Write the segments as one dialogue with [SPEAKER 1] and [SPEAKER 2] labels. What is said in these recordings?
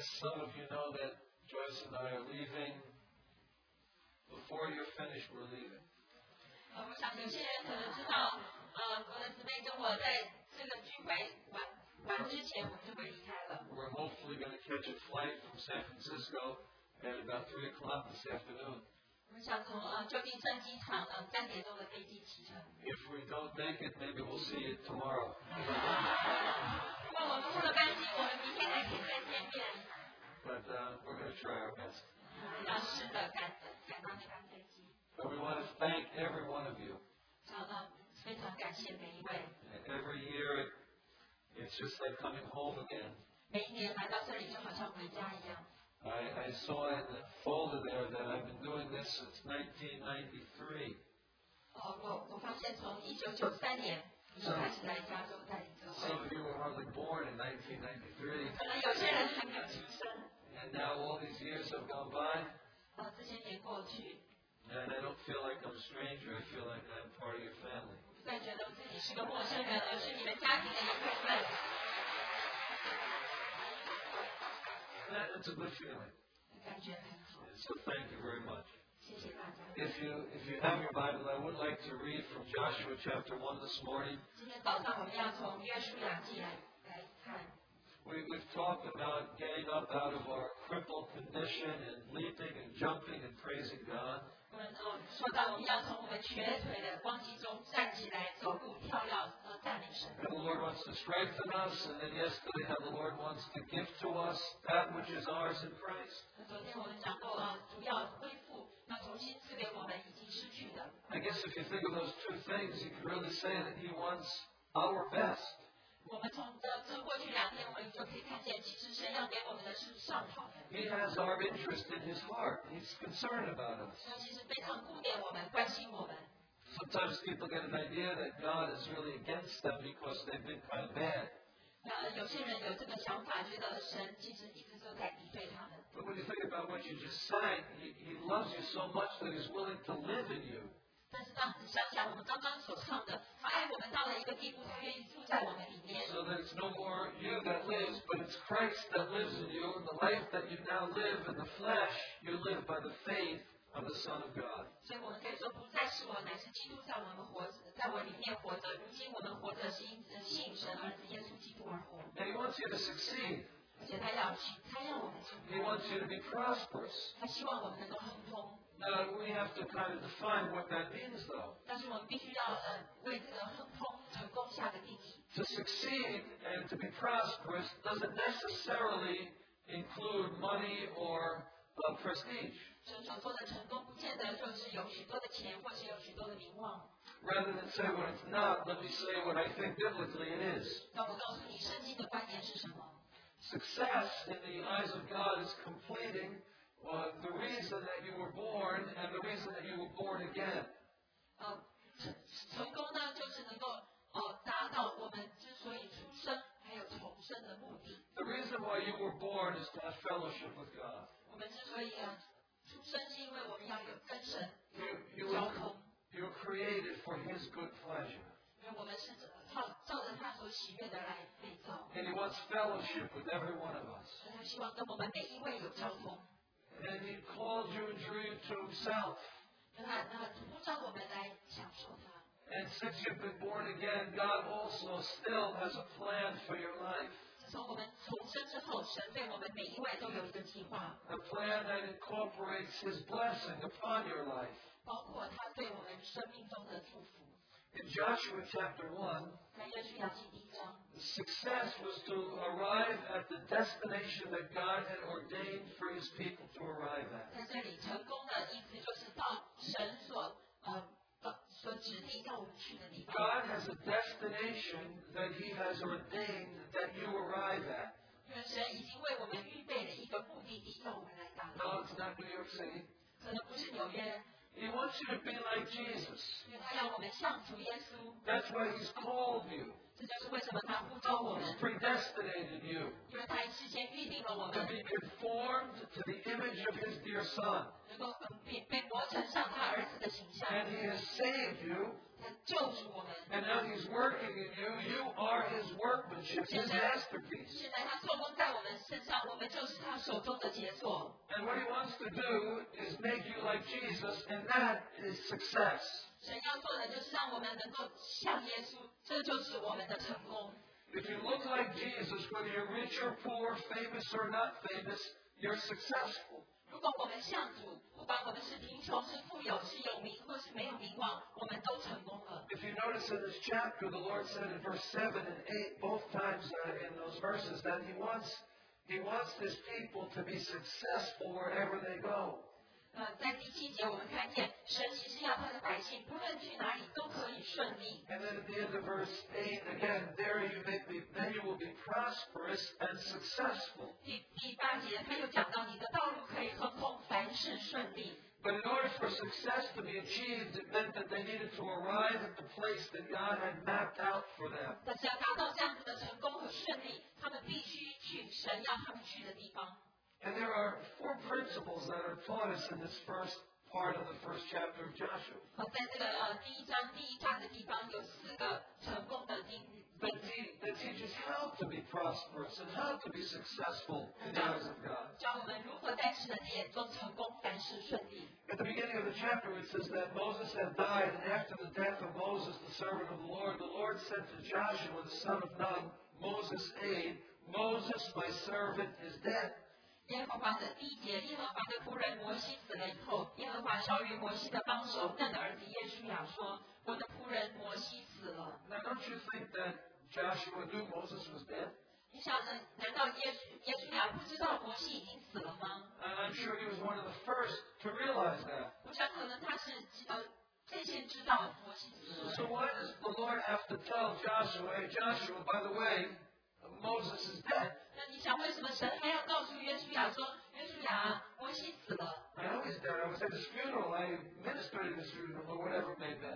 [SPEAKER 1] guess some of you know that Joyce and I are leaving. Before you're finished, we're leaving.
[SPEAKER 2] 我想有些人可能知道，我的姊妹跟我在这个聚会完之前，我们就会离开了。
[SPEAKER 1] We're hopefully going to catch a flight from San Francisco at about 3 o'clock this afternoon.
[SPEAKER 2] 我们想从旧金山机场3点钟的飞机启程。
[SPEAKER 1] If we don't make it, maybe we'll see you tomorrow.
[SPEAKER 2] 如果我们不能班机，我们明天还可以再见面。
[SPEAKER 1] But we're going to try our best.
[SPEAKER 2] 要试着赶到那班飞机。
[SPEAKER 1] But we want to thank every one of you.
[SPEAKER 2] 非常感谢每一位。
[SPEAKER 1] Every year, it's just like coming home again.
[SPEAKER 2] 每一年来到这里就好像回家一样。
[SPEAKER 1] I saw in the folder there that I've been doing this since 1993.
[SPEAKER 2] 我发现从1993年就开始来加州带领这个会。
[SPEAKER 1] Some of you were hardly born in 1993.
[SPEAKER 2] 可能有些人还没有出生。
[SPEAKER 1] And now all these years have gone by.
[SPEAKER 2] 这些年过去。
[SPEAKER 1] And I don't feel like I'm a stranger. I feel like I'm part of your family.
[SPEAKER 2] 不再觉得自己是个陌生人，而是你们家庭的一部分。
[SPEAKER 1] That's a good feeling.
[SPEAKER 2] 感觉很好。
[SPEAKER 1] So thank you very much.
[SPEAKER 2] 谢谢大家。
[SPEAKER 1] If you have your Bible, I would like to read from Joshua chapter 1 this morning.
[SPEAKER 2] 今天早上我们要从约书亚记来看。
[SPEAKER 1] We've talked about getting up out of our crippled condition and leaping and jumping and praising God.
[SPEAKER 2] 我们说到我们要从我们瘸腿的光景中站起来，走路跳跃赞美神。
[SPEAKER 1] And the Lord wants to strengthen us, and then yesterday how the Lord wants to give to us that which is ours in Christ.
[SPEAKER 2] 昨天我们讲过主要恢复，要重新赐给我们已经失去的。
[SPEAKER 1] I guess if you think of those two things, you could really say that He wants our best.
[SPEAKER 2] 我们从这过去2天，我们就可以看见，其实神要给我们的是上好的。
[SPEAKER 1] He has our interest in His heart. He's concerned about us.
[SPEAKER 2] 他其实非常顾念我们，关心我们。
[SPEAKER 1] Sometimes people get an idea that God is really against them because they've been kind of bad.
[SPEAKER 2] 有些人有这个想法，觉得神其实一直都在敌对他们。
[SPEAKER 1] But when you think about what you just sang, He loves you so much that He's willing to live in you.
[SPEAKER 2] 但是当你想想我们刚刚所唱的，他爱我们到了一个地步，他愿意住在我们里面。
[SPEAKER 1] So that it's no more you that lives, but it's Christ that lives in you. And the life that you now live in the flesh, you live by the faith of the Son of God.
[SPEAKER 2] 所以我们可以说，不再是我，乃是基督在我们活着，在我里面活着。如今我们活着是因信神儿子耶稣基督而活。
[SPEAKER 1] And He wants you to succeed.
[SPEAKER 2] 而且他要我们成功。
[SPEAKER 1] He wants you to be prosperous.
[SPEAKER 2] 他希望我们能够亨通。
[SPEAKER 1] We have to kind of define what that means, though.
[SPEAKER 2] 但是我们必须要为这个亨通成功下个定义。
[SPEAKER 1] To succeed and to be prosperous doesn't necessarily include money or prestige.
[SPEAKER 2] 神所说的成功，不见得就是有许多的钱，或是有许多的名望。
[SPEAKER 1] Rather than say what it's not, let me say what I think biblically it is.
[SPEAKER 2] 让我告诉你，圣经的观点是什么？
[SPEAKER 1] Success in the eyes of God is completing the reason that you were born and the reason that you were born again.
[SPEAKER 2] 成功呢，就是能够达到我们之所以出生还有重生的目的。
[SPEAKER 1] The reason why you were born is to have fellowship with God.
[SPEAKER 2] 我们之所以出生，是因为我们要有跟神
[SPEAKER 1] You
[SPEAKER 2] 交通。
[SPEAKER 1] were created for His good pleasure.
[SPEAKER 2] 因为我们是照着他所喜悦的来被造。
[SPEAKER 1] And He wants fellowship with every one of us.
[SPEAKER 2] 所以他希望跟我们每一位有交通。
[SPEAKER 1] And He called you and drew you to Himself.
[SPEAKER 2] 他呼召我们来享受他。
[SPEAKER 1] And since you've been born again, God also still has a plan for your life.
[SPEAKER 2] 自从我们重生之后，神对我们每一位都有一个计划。
[SPEAKER 1] A plan that incorporates His blessing upon your life.
[SPEAKER 2] 包括他对我们生命中的祝福。
[SPEAKER 1] In Joshua chapter 1,
[SPEAKER 2] 在约书亚记第1章。
[SPEAKER 1] success was to arrive at the destination that God had ordained for His people to arrive at.
[SPEAKER 2] 在这里，成功的意思就是到神所指定要我们去的地方。
[SPEAKER 1] God has a destination that He has ordained that you arrive at.
[SPEAKER 2] 因为神已经为我们预备了一个目的地，要我们来达到。
[SPEAKER 1] No, it's not New York City.
[SPEAKER 2] 可能不是纽约，
[SPEAKER 1] He wants you to be like Jesus.
[SPEAKER 2] 因为他要我们像主耶稣。
[SPEAKER 1] That's why He's called you.
[SPEAKER 2] 这就是为什么他呼召我
[SPEAKER 1] He's
[SPEAKER 2] 们，
[SPEAKER 1] predestinated you
[SPEAKER 2] 因为他事先预定了我
[SPEAKER 1] to
[SPEAKER 2] 们
[SPEAKER 1] be conformed to the image of His dear Son.
[SPEAKER 2] 能够被磨成像他儿子的形象。
[SPEAKER 1] And He has saved you
[SPEAKER 2] 他救赎我们，
[SPEAKER 1] And now He's working in you. You are His workmanship, His masterpiece.
[SPEAKER 2] 现在他做工在我们身上，我们就是他手中的杰作。
[SPEAKER 1] And what He wants to do is make you like Jesus, and that is success.
[SPEAKER 2] 神要做的就是让我们能够像耶稣，这就是我们的成功。
[SPEAKER 1] If you look like Jesus, whether you're rich or poor, famous or not famous, you're successful.
[SPEAKER 2] 如果我们像主，不管我们是贫穷、是富有、是有名或是没有名望，我们都成功了。
[SPEAKER 1] If you notice in this chapter, the Lord said in verse 7 and 8, both times in those verses, that He wants His people to be successful wherever they go.
[SPEAKER 2] 在第7节我们看见，神其实要他的百姓，不论去哪里都可以顺利。
[SPEAKER 1] And then at the end of verse 8, again, then you will be prosperous and successful.
[SPEAKER 2] 第8节他又讲到，你的道路可以亨通，凡事顺利。
[SPEAKER 1] But in order for success to be achieved, it meant that they needed to arrive at the place that God had mapped out for them.
[SPEAKER 2] 但是要达到这样子的成功和顺利，他们必须去神要他们去的地方。
[SPEAKER 1] And there are 4 principles that are taught us in this first part of the first chapter of Joshua.
[SPEAKER 2] 在这个第1章的地方有4个成功的定律。
[SPEAKER 1] That teaches how to be prosperous and how to be successful in the eyes of God.
[SPEAKER 2] 教我们如何在神的眼中成功，凡事顺利。
[SPEAKER 1] At the beginning of the chapter, it says that Moses had died, and after the death of Moses, the servant of the Lord said to Joshua, the son of Nun, Moses' aide, Moses, my servant, is dead.
[SPEAKER 2] 耶和华的第1节，耶和华的仆人摩西死了以后，耶和华召于摩西的帮手嫩的儿子耶书亚说：“我的仆人摩西死了。”
[SPEAKER 1] Now, don't you think that Joshua knew Moses was dead?
[SPEAKER 2] 你想呢？难道耶书亚不知道摩西已经死了吗？
[SPEAKER 1] I'm sure he was one of the first to realize that.
[SPEAKER 2] 我想可能他是最先知道摩西死了。
[SPEAKER 1] So why does the Lord have to tell Joshua, hey, Joshua, by the way, Moses is dead?
[SPEAKER 2] 那你想为什么神还要告诉约书亚说，约书亚，摩西死了？
[SPEAKER 1] I know he's dead. I was at his funeral. I ministered at his funeral, or whatever it may have been.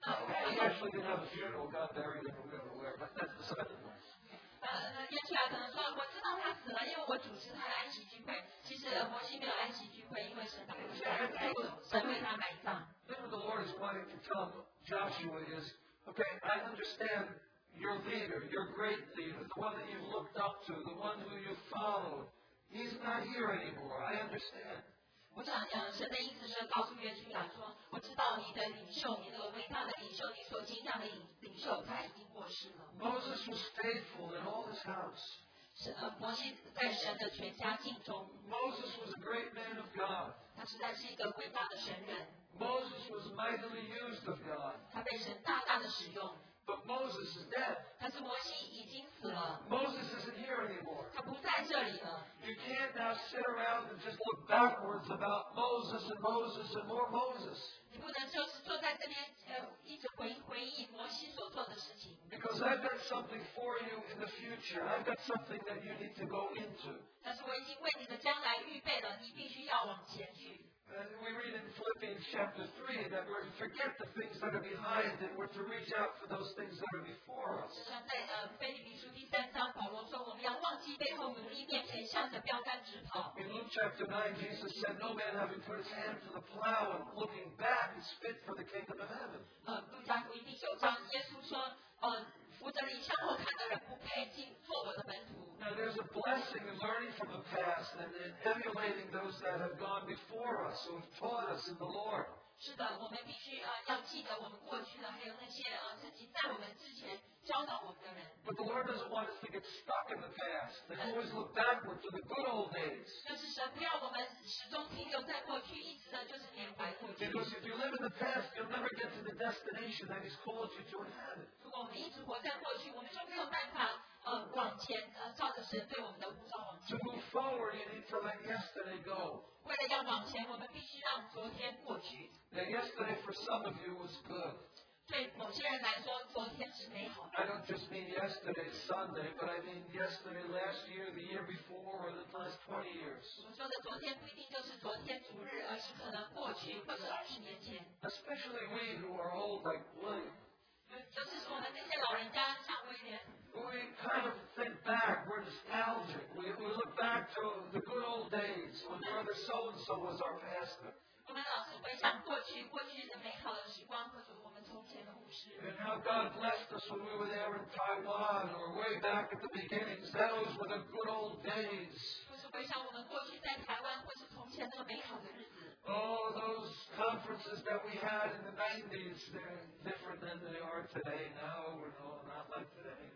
[SPEAKER 1] He actually didn't have a funeral, got buried everywhere, but that's beside the point.
[SPEAKER 2] 约书亚可能说，我知道他死了，因为我主持他的安息聚会。其实摩西没有安息聚会，因为神把神为他埋葬。
[SPEAKER 1] Then what the Lord is wanting to tell Joshua is, okay, I understand your leader, your great leader, the one that you've looked up to, the one who you followed. He's not here anymore. I understand.
[SPEAKER 2] 我想神的意思是告诉约书亚说，我知道你的领袖，你这个伟大的领袖，你所敬仰的领袖，他已经过世了。
[SPEAKER 1] Moses was faithful in all his house.
[SPEAKER 2] 摩西在神的全家敬中。
[SPEAKER 1] Moses was a great man of God.
[SPEAKER 2] 他实在是一个伟大的神人。
[SPEAKER 1] Moses was mightily used of God.
[SPEAKER 2] 他被神大大的使用。
[SPEAKER 1] But Moses is dead.
[SPEAKER 2] 但是摩西已经死了。
[SPEAKER 1] Moses isn't here anymore.
[SPEAKER 2] 他不在这里了。
[SPEAKER 1] You can't now sit around and just look backwards about Moses and Moses and more Moses.
[SPEAKER 2] 你不能就是坐在这边一直回忆摩西所做的事情。
[SPEAKER 1] Because I've got something for you in the future. I've got something that you need to go into.
[SPEAKER 2] 但是我已经为你的将来预备了，你必须要往前去。
[SPEAKER 1] We read in Philippians chapter 3 that we're to forget the things that are behind and we're to reach out for those things that are before us.
[SPEAKER 2] 像在腓立比书第3章，保罗说我们要忘记背后，努力面前，向着标杆直跑。
[SPEAKER 1] In Luke chapter 9, Jesus said, no man having put his hand to the plow and looking back is fit for the kingdom of heaven.
[SPEAKER 2] 路加福音第9章，耶稣说，扶着你向后看的人不配做我的门徒。
[SPEAKER 1] Now there's a blessing in learning from the past and in emulating those that have gone before us who have taught us in the Lord.
[SPEAKER 2] 是的，我们必须要记得我们过去的，还有那些自己在我们之前教导我们的人。
[SPEAKER 1] But the Lord doesn't want us to get stuck in the past and always look backward to the good old days.
[SPEAKER 2] 就是神不要我们始终停留在过去，一直的就是缅怀过去。
[SPEAKER 1] Because if you live in the past, you'll never get to the destination that He's called you to inhabit.
[SPEAKER 2] 如果我们一直活在过去，我们就没有办法往前，照着神对我们的呼召往前。
[SPEAKER 1] To move forward, you need to let yesterday go.
[SPEAKER 2] 为了要往前，我们必须让昨天过去。
[SPEAKER 1] Now, yesterday for some of you was good.
[SPEAKER 2] 对某些人来说，昨天是美好的。
[SPEAKER 1] I don't just mean yesterday, Sunday, but I mean yesterday, last year, the year before, or the last 20 years.
[SPEAKER 2] 我说的昨天不一定就是昨天主日，而是可能过去或者20年前。
[SPEAKER 1] Especially we who are old like William.
[SPEAKER 2] 就是说我们这些老人家，像威廉，
[SPEAKER 1] We kind of think back. We're nostalgic. We look back to the good old days when Brother so-and-so was our pastor.
[SPEAKER 2] 我们们老是回想过去的美好的时光，或者我们从前的故事。
[SPEAKER 1] And how God blessed us when we were there in Taiwan or way back at the beginnings. Those were the good old days.
[SPEAKER 2] 或是回想我们过去在台湾，或是从前那个美好的日子。
[SPEAKER 1] Oh, those conferences that we had in the 90s, they're different than they are today. No, not like today.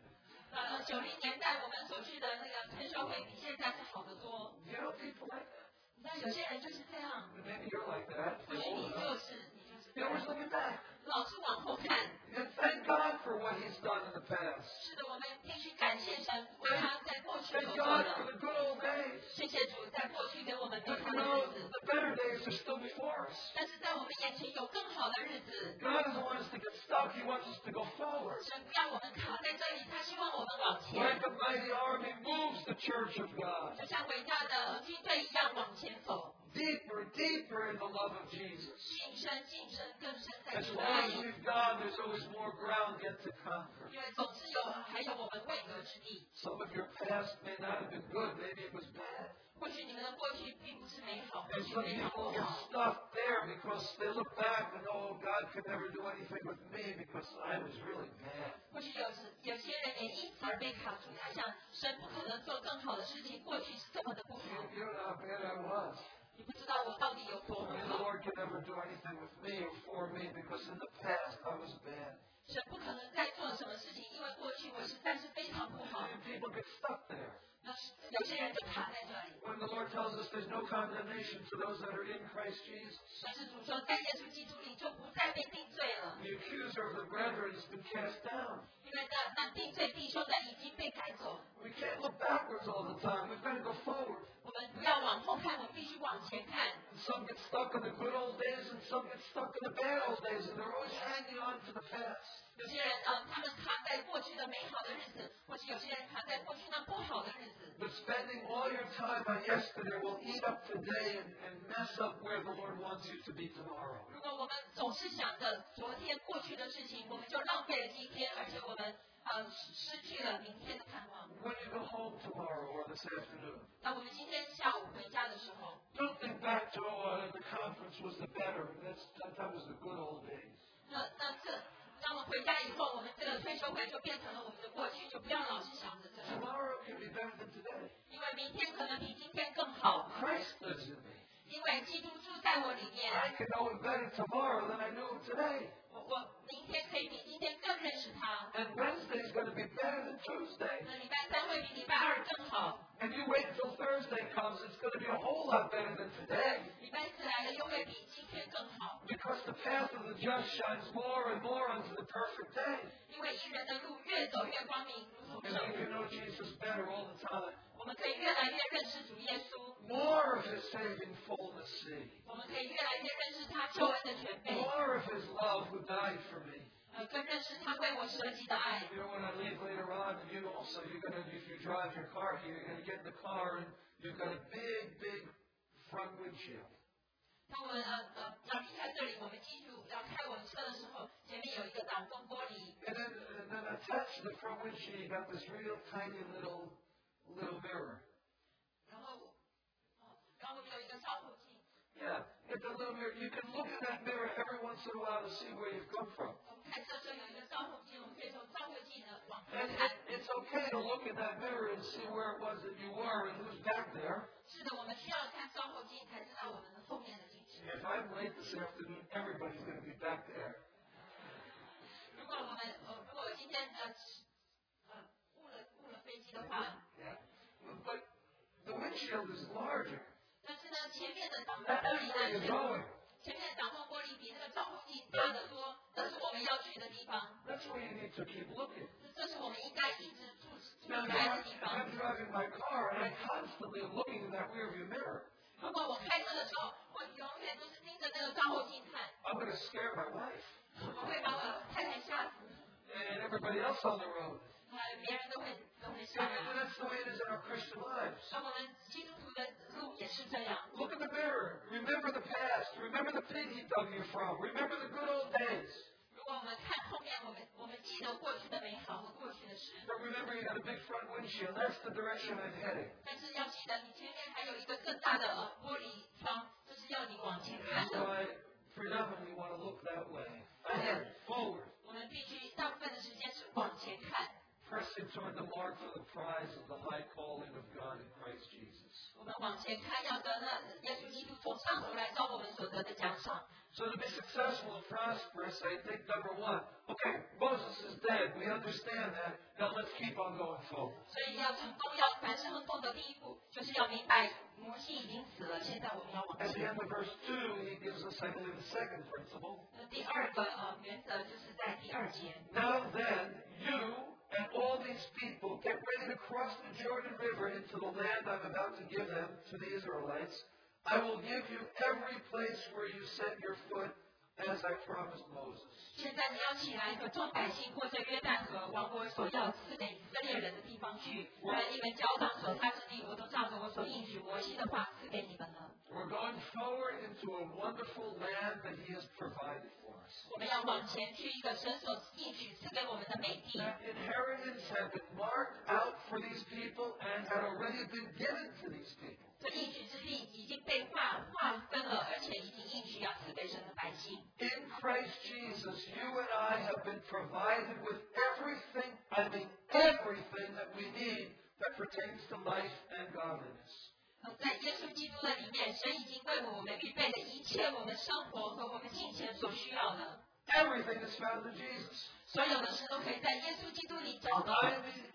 [SPEAKER 2] 90年代我们所去的那个退休会比现在是好得多。
[SPEAKER 1] You know people like that?
[SPEAKER 2] 那有些人就是这样。
[SPEAKER 1] Maybe you're like that.
[SPEAKER 2] 或许你就是这
[SPEAKER 1] You
[SPEAKER 2] 样。
[SPEAKER 1] always looking back.
[SPEAKER 2] 老是往后看。
[SPEAKER 1] And thank God for what He's done in the past.
[SPEAKER 2] 是的，我们必须感谢神，为他在过去
[SPEAKER 1] Thank
[SPEAKER 2] 所做
[SPEAKER 1] God
[SPEAKER 2] 的。
[SPEAKER 1] for the good old days.
[SPEAKER 2] 谢谢主，在过去给我们美
[SPEAKER 1] But
[SPEAKER 2] 好
[SPEAKER 1] you
[SPEAKER 2] 的
[SPEAKER 1] know,
[SPEAKER 2] 日子。
[SPEAKER 1] the better days are still before us.
[SPEAKER 2] 但是在我们眼前有更好的日子。
[SPEAKER 1] God doesn't want us to get stuck. He wants us to go forward.
[SPEAKER 2] 神不要我们卡在这里，他希望我们往前。
[SPEAKER 1] Like a mighty army moves the church of God.
[SPEAKER 2] 就像伟大的军队一样往前走。
[SPEAKER 1] Deeper, deeper in the love of Jesus.
[SPEAKER 2] 更深，更深在
[SPEAKER 1] As
[SPEAKER 2] 主的
[SPEAKER 1] long
[SPEAKER 2] 爱
[SPEAKER 1] as
[SPEAKER 2] 里。
[SPEAKER 1] we've gone, there's always more ground yet to conquer.
[SPEAKER 2] 因为总是还有我们未得之地。
[SPEAKER 1] Some of your past may not have been good. Maybe it was bad.
[SPEAKER 2] 或许你们的过去并不是美好，或
[SPEAKER 1] And
[SPEAKER 2] 许
[SPEAKER 1] some
[SPEAKER 2] 非常
[SPEAKER 1] people
[SPEAKER 2] 不
[SPEAKER 1] get
[SPEAKER 2] 好。
[SPEAKER 1] stuck there because they look back and, oh, God could never do anything with me because I was really bad.
[SPEAKER 2] 或许有些人也因此而被卡住，他想神不可能做更好的事情，过去是这么的不好。
[SPEAKER 1] You know how bad I was.
[SPEAKER 2] 你不知道我到底有多
[SPEAKER 1] I
[SPEAKER 2] 不
[SPEAKER 1] mean, the
[SPEAKER 2] 好。
[SPEAKER 1] Lord could never do anything with me or for me because in the past I was bad.
[SPEAKER 2] 神不可能再做什么事情，因为过去我实在是非常不好。
[SPEAKER 1] And people get stuck there.
[SPEAKER 2] 那有些人就卡在这里。
[SPEAKER 1] When the Lord tells us there's no condemnation to those that are in Christ Jesus,
[SPEAKER 2] 但是主说，在耶稣基督里就不再被定罪了，
[SPEAKER 1] the accuser of the brethren has been cast down.
[SPEAKER 2] 因为那定罪弟兄的已经被赶走。
[SPEAKER 1] We can't look backwards all the time. We've got to go forward.
[SPEAKER 2] 我们不要往后看，我们必须往前看。
[SPEAKER 1] And some get stuck in the good old days and some get stuck in the bad old days, and they're always hanging on to the past.
[SPEAKER 2] 有些人他们卡在过去的美好的日子，或是有些人卡在过去那不好的日子。
[SPEAKER 1] But spending all your time on yesterday will eat up today and mess up where the Lord wants you to be tomorrow.
[SPEAKER 2] 如果我们总是想着昨天过去的事情，我们就浪费了今天，而且我们失去了明天的盼望。
[SPEAKER 1] When you go home tomorrow or this afternoon,
[SPEAKER 2] 当我们今天下午回家的时候，
[SPEAKER 1] don't think back to, the conference was the better. That was the good old days.
[SPEAKER 2] 当我们回家以后，我们这个退休会就变成了我们的过去，就不要老是想着这个，
[SPEAKER 1] Tomorrow can be better than today.
[SPEAKER 2] 因为明天可能比今天更好，
[SPEAKER 1] Christ lives in me.
[SPEAKER 2] 因为基督住在我里面。
[SPEAKER 1] I can know him better tomorrow than I knew him today.
[SPEAKER 2] 我明天可以比今天更认识他。
[SPEAKER 1] And Wednesday's going to be better than Tuesday.
[SPEAKER 2] 那礼拜三会比礼拜二更好，
[SPEAKER 1] And you wait until Thursday comes, it's going to be a whole lot better than today.
[SPEAKER 2] 礼拜四来了又会比今天更好。
[SPEAKER 1] Because the path of the just shines more and more unto the perfect day.
[SPEAKER 2] 因为艺人的路越走越光明，如同
[SPEAKER 1] And
[SPEAKER 2] 正
[SPEAKER 1] we
[SPEAKER 2] 午。
[SPEAKER 1] can know Jesus better all the time.
[SPEAKER 2] 我们可以越来越认识主耶稣，
[SPEAKER 1] More of his saving fullness see.
[SPEAKER 2] 我们可以越来越认识他救恩的全备，
[SPEAKER 1] More of his love who died for me.
[SPEAKER 2] 更认识他为我舍己的爱。
[SPEAKER 1] You know, when I leave later on, and you also, if you drive your car here, you're going to get in the car and you've got a big, big front windshield.
[SPEAKER 2] 当我们要离开这里，我们进入要开我们车的时候，前面有一个挡风玻璃，
[SPEAKER 1] And then attached to the front windshield, you got this real tiny little mirror.
[SPEAKER 2] 然后我们有一个照后镜，
[SPEAKER 1] Yeah, it's a little mirror. You can look in that mirror every once in a while to see where you've come from.
[SPEAKER 2] 我们开车时候有一个照后镜，我们可以从照后镜的往后
[SPEAKER 1] And
[SPEAKER 2] 看。
[SPEAKER 1] it's okay to look in that mirror and see where it was that you were and who's back there.
[SPEAKER 2] 是的，我们需要看照后镜才知道我们的后面的景致。
[SPEAKER 1] If I'm late this afternoon, everybody's going to be back there.
[SPEAKER 2] 如果我今天误了飞机的话，
[SPEAKER 1] Yeah. But the windshield is larger.
[SPEAKER 2] 但是呢，前面的挡风
[SPEAKER 1] That's
[SPEAKER 2] 玻璃
[SPEAKER 1] where you're
[SPEAKER 2] 呢，
[SPEAKER 1] going.
[SPEAKER 2] 前面的挡风玻璃比那个照后镜大得多，这是我们要去的地方，
[SPEAKER 1] That's where you need to keep looking.
[SPEAKER 2] 这是我们应该一直注
[SPEAKER 1] Now,
[SPEAKER 2] 看的地
[SPEAKER 1] I'm
[SPEAKER 2] 方。
[SPEAKER 1] driving my car and I constantly am looking in that rearview mirror.
[SPEAKER 2] 如果我开车的时候，我永远都是盯着那个照后镜看，
[SPEAKER 1] I'm going to scare my wife
[SPEAKER 2] 我会把我太太吓死，
[SPEAKER 1] and everybody else on the road.
[SPEAKER 2] 别人都会吓
[SPEAKER 1] And
[SPEAKER 2] 死。
[SPEAKER 1] that's the way it is in our Christian lives.
[SPEAKER 2] 那我们基督徒的路也是这样。
[SPEAKER 1] Look in the mirror. Remember the past. Remember the pit he dug you from. Remember the good old days.
[SPEAKER 2] 如果我们看后面，我们记得过去的美好和过去的事，
[SPEAKER 1] But remember, you got a big front windshield. That's the direction I'm heading.
[SPEAKER 2] 但是要记得，你前面还有一个更大的玻璃窗，这是是要你往前看
[SPEAKER 1] So
[SPEAKER 2] 的。
[SPEAKER 1] I predominantly want to look that way. Ahead, forward.
[SPEAKER 2] 我们必须大部分的时间是往前看。
[SPEAKER 1] Pressing toward the mark for the prize of the high calling of God in Christ Jesus.
[SPEAKER 2] 我们往前看，要得那耶稣基督从上头来照我们所得的奖赏。
[SPEAKER 1] So to be successful and prosperous, I think number one, okay, Moses is dead. We understand that. Now let's keep on going forward.
[SPEAKER 2] 所以要成功，要凡事成功的第一步，就是要明白摩西已经死了，现在我们要往
[SPEAKER 1] At the
[SPEAKER 2] 前。
[SPEAKER 1] end of verse 2, he gives us, I believe, the second principle.
[SPEAKER 2] 第二个原则就是在第二节。
[SPEAKER 1] Now then, you and all these people get ready to cross the Jordan River into the land I'm about to give them to the Israelites. I will give you every place where you set your foot, as I promised Moses.
[SPEAKER 2] 现在你要起来，和众百姓过这约旦河，往我所要赐给以色列人的地方去。无论你们脚掌所踏之地，我都照着我所应许摩西的话赐给你们了。
[SPEAKER 1] We're going forward into a wonderful land that He has provided for us.
[SPEAKER 2] 我们要往前去一个神所应许赐给我们的美地。
[SPEAKER 1] That inheritance had been marked out for these people and had already been given to these people.
[SPEAKER 2] 这应许之地已经被划分了，而且已经应许要赐给神的百姓。
[SPEAKER 1] In Christ Jesus, you and I have been provided with everything, I mean everything that we need that pertains to life and godliness.
[SPEAKER 2] 在耶稣基督的里面，神已经为我们预备了一切我们生活和我们金钱所需要的。
[SPEAKER 1] Everything is found in Jesus.
[SPEAKER 2] 所有的事都可以在耶稣基督里找到。
[SPEAKER 1] I mean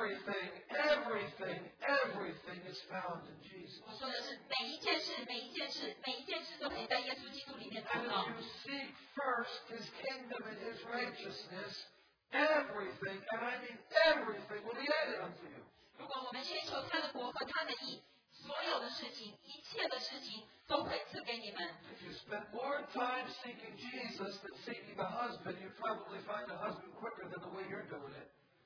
[SPEAKER 1] everything is found in Jesus.
[SPEAKER 2] 我说的是每一件事都可以在耶稣基督里面找
[SPEAKER 1] And
[SPEAKER 2] 到。
[SPEAKER 1] if you seek first His kingdom and His righteousness, everything, and I mean everything, will be added unto you.
[SPEAKER 2] 如果我们先求他的国和他的义，所有的事情，一切的事情都会赐给你们。
[SPEAKER 1] If you spend more time seeking Jesus than seeking a husband, you'd probably find a husband quicker than the way you're doing it.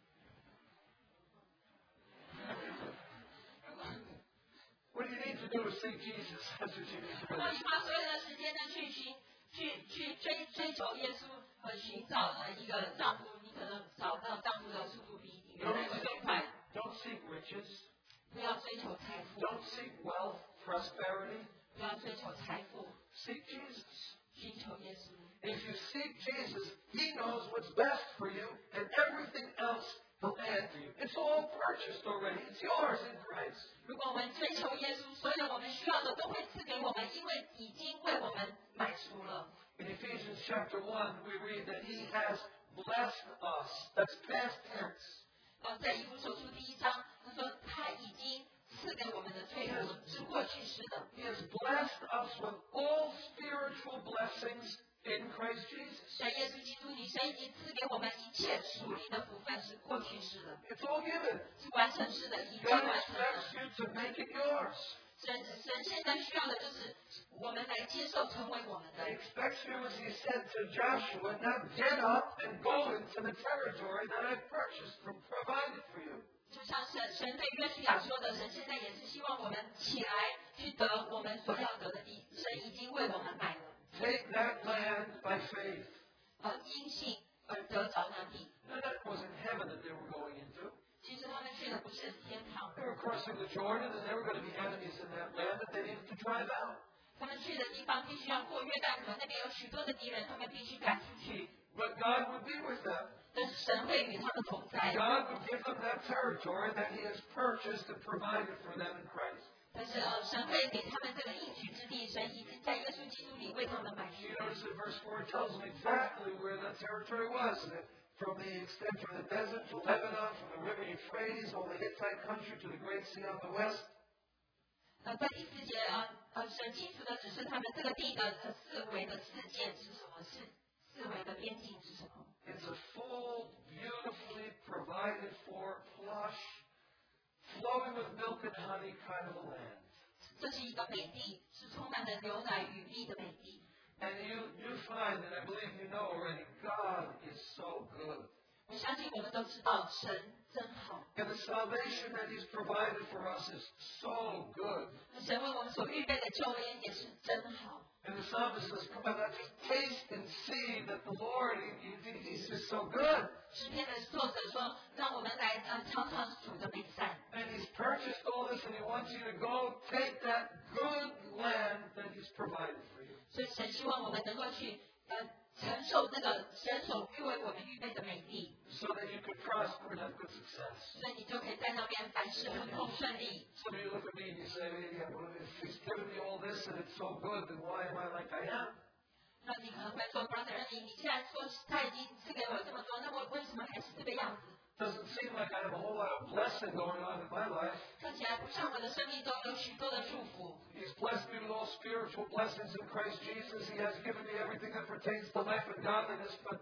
[SPEAKER 1] What do you need to do to seek Jesus? That's what you need to
[SPEAKER 2] 如
[SPEAKER 1] do.
[SPEAKER 2] 果你花所有的时间呢去追求耶稣和寻找一个丈夫，你可能找到丈夫的速度比你原来的更快。
[SPEAKER 1] Don't seek riches.
[SPEAKER 2] 不要追求财富，
[SPEAKER 1] Don't seek wealth, prosperity.
[SPEAKER 2] 不要追求财富，
[SPEAKER 1] Seek Jesus.
[SPEAKER 2] 寻求耶稣。
[SPEAKER 1] If you seek Jesus, He knows what's best for you, and everything else He'll add to you. It's all purchased already. It's yours in Christ.
[SPEAKER 2] 如果我们追求耶稣，所有我们需要的都会赐给我们，因为已经为我们买赎了。
[SPEAKER 1] In Ephesians chapter 1, we read that He has blessed us. That's past tense.
[SPEAKER 2] 在以弗所书第1章，他说他已经赐给我们的罪恶是过去式的。
[SPEAKER 1] He has blessed us with all spiritual blessings in Christ Jesus.
[SPEAKER 2] 在耶稣基督里，神已经赐给我们一切属灵的福分是过去式的，
[SPEAKER 1] It's all given.
[SPEAKER 2] 是完成式的，已经
[SPEAKER 1] God
[SPEAKER 2] 完成了。
[SPEAKER 1] expects you to make it yours.
[SPEAKER 2] 神现在需要的就是我们来接受成为我们
[SPEAKER 1] He
[SPEAKER 2] 的。
[SPEAKER 1] expects you, as He said to Joshua, now get up and go into the territory that I've purchased from provided for you.
[SPEAKER 2] 就像神对约书亚说的，神现在也是希望我们起来去得我们所要得的地，神已经为我们买了。
[SPEAKER 1] Take that land by faith.
[SPEAKER 2] 因信而得着那地。
[SPEAKER 1] Now, that wasn't heaven that they were going into.
[SPEAKER 2] 其实他们去的不是天堂，
[SPEAKER 1] They were crossing the Jordan, and there were going to be enemies in that land that they needed to drive out.
[SPEAKER 2] 他们去的地方必须要过约旦河，那边有许多的敌人，他们必须赶出去。
[SPEAKER 1] But God would be with them.
[SPEAKER 2] 但是神会与他们同在，
[SPEAKER 1] God would give them that territory that He has purchased and provided for them in Christ.
[SPEAKER 2] 但是神会给他们这个应许之地，神已经在耶稣基督里为他们买
[SPEAKER 1] You
[SPEAKER 2] 赎。
[SPEAKER 1] notice in verse 4 it tells them exactly where that territory was. From the extent from the desert to Lebanon, from the river Euphrates, all the Hittite country to the great sea on the west.
[SPEAKER 2] 在第4节神清楚的指示他们这个地的四围的世界是什么？四围的边境是什么？
[SPEAKER 1] It's a full, beautifully provided for, plush, flowing with milk and honey kind of a land.
[SPEAKER 2] 这是一个美地，是充满了牛奶与蜜的美地。
[SPEAKER 1] And you find, and I believe you know already, God is so good.
[SPEAKER 2] 我相信我们都知道神真好，
[SPEAKER 1] And the salvation that He's provided for us is so good.
[SPEAKER 2] 神为我们所预备的救恩也是真好。
[SPEAKER 1] And the psalmist says, come on, let's just taste and see that the Lord, He's just so good.
[SPEAKER 2] 诗篇的作者说，让我们来尝尝主的美善。
[SPEAKER 1] And He's purchased all this and He wants you to go take that good land that He's provided for you.
[SPEAKER 2] 所以神希望我们能够去承受这个神所为我们预备的美地。
[SPEAKER 1] So that you could prosper and have good success.
[SPEAKER 2] 所以你就可以在那边凡事亨通顺利。
[SPEAKER 1] Some of you look at me and you say, yeah, well, if He's given me all this and it's so good, then why am I like I am?
[SPEAKER 2] 那你可能会说 ，Brother， 你既然说他已经赐给我这么多，那我为什么还是这个样子？
[SPEAKER 1] Doesn't seem like I have a whole lot of blessing going on in my life.
[SPEAKER 2] 看起来不像我的生命中有许多的祝福。
[SPEAKER 1] He's blessed me with all spiritual blessings in Christ Jesus. He has given me everything that pertains to life and godliness, but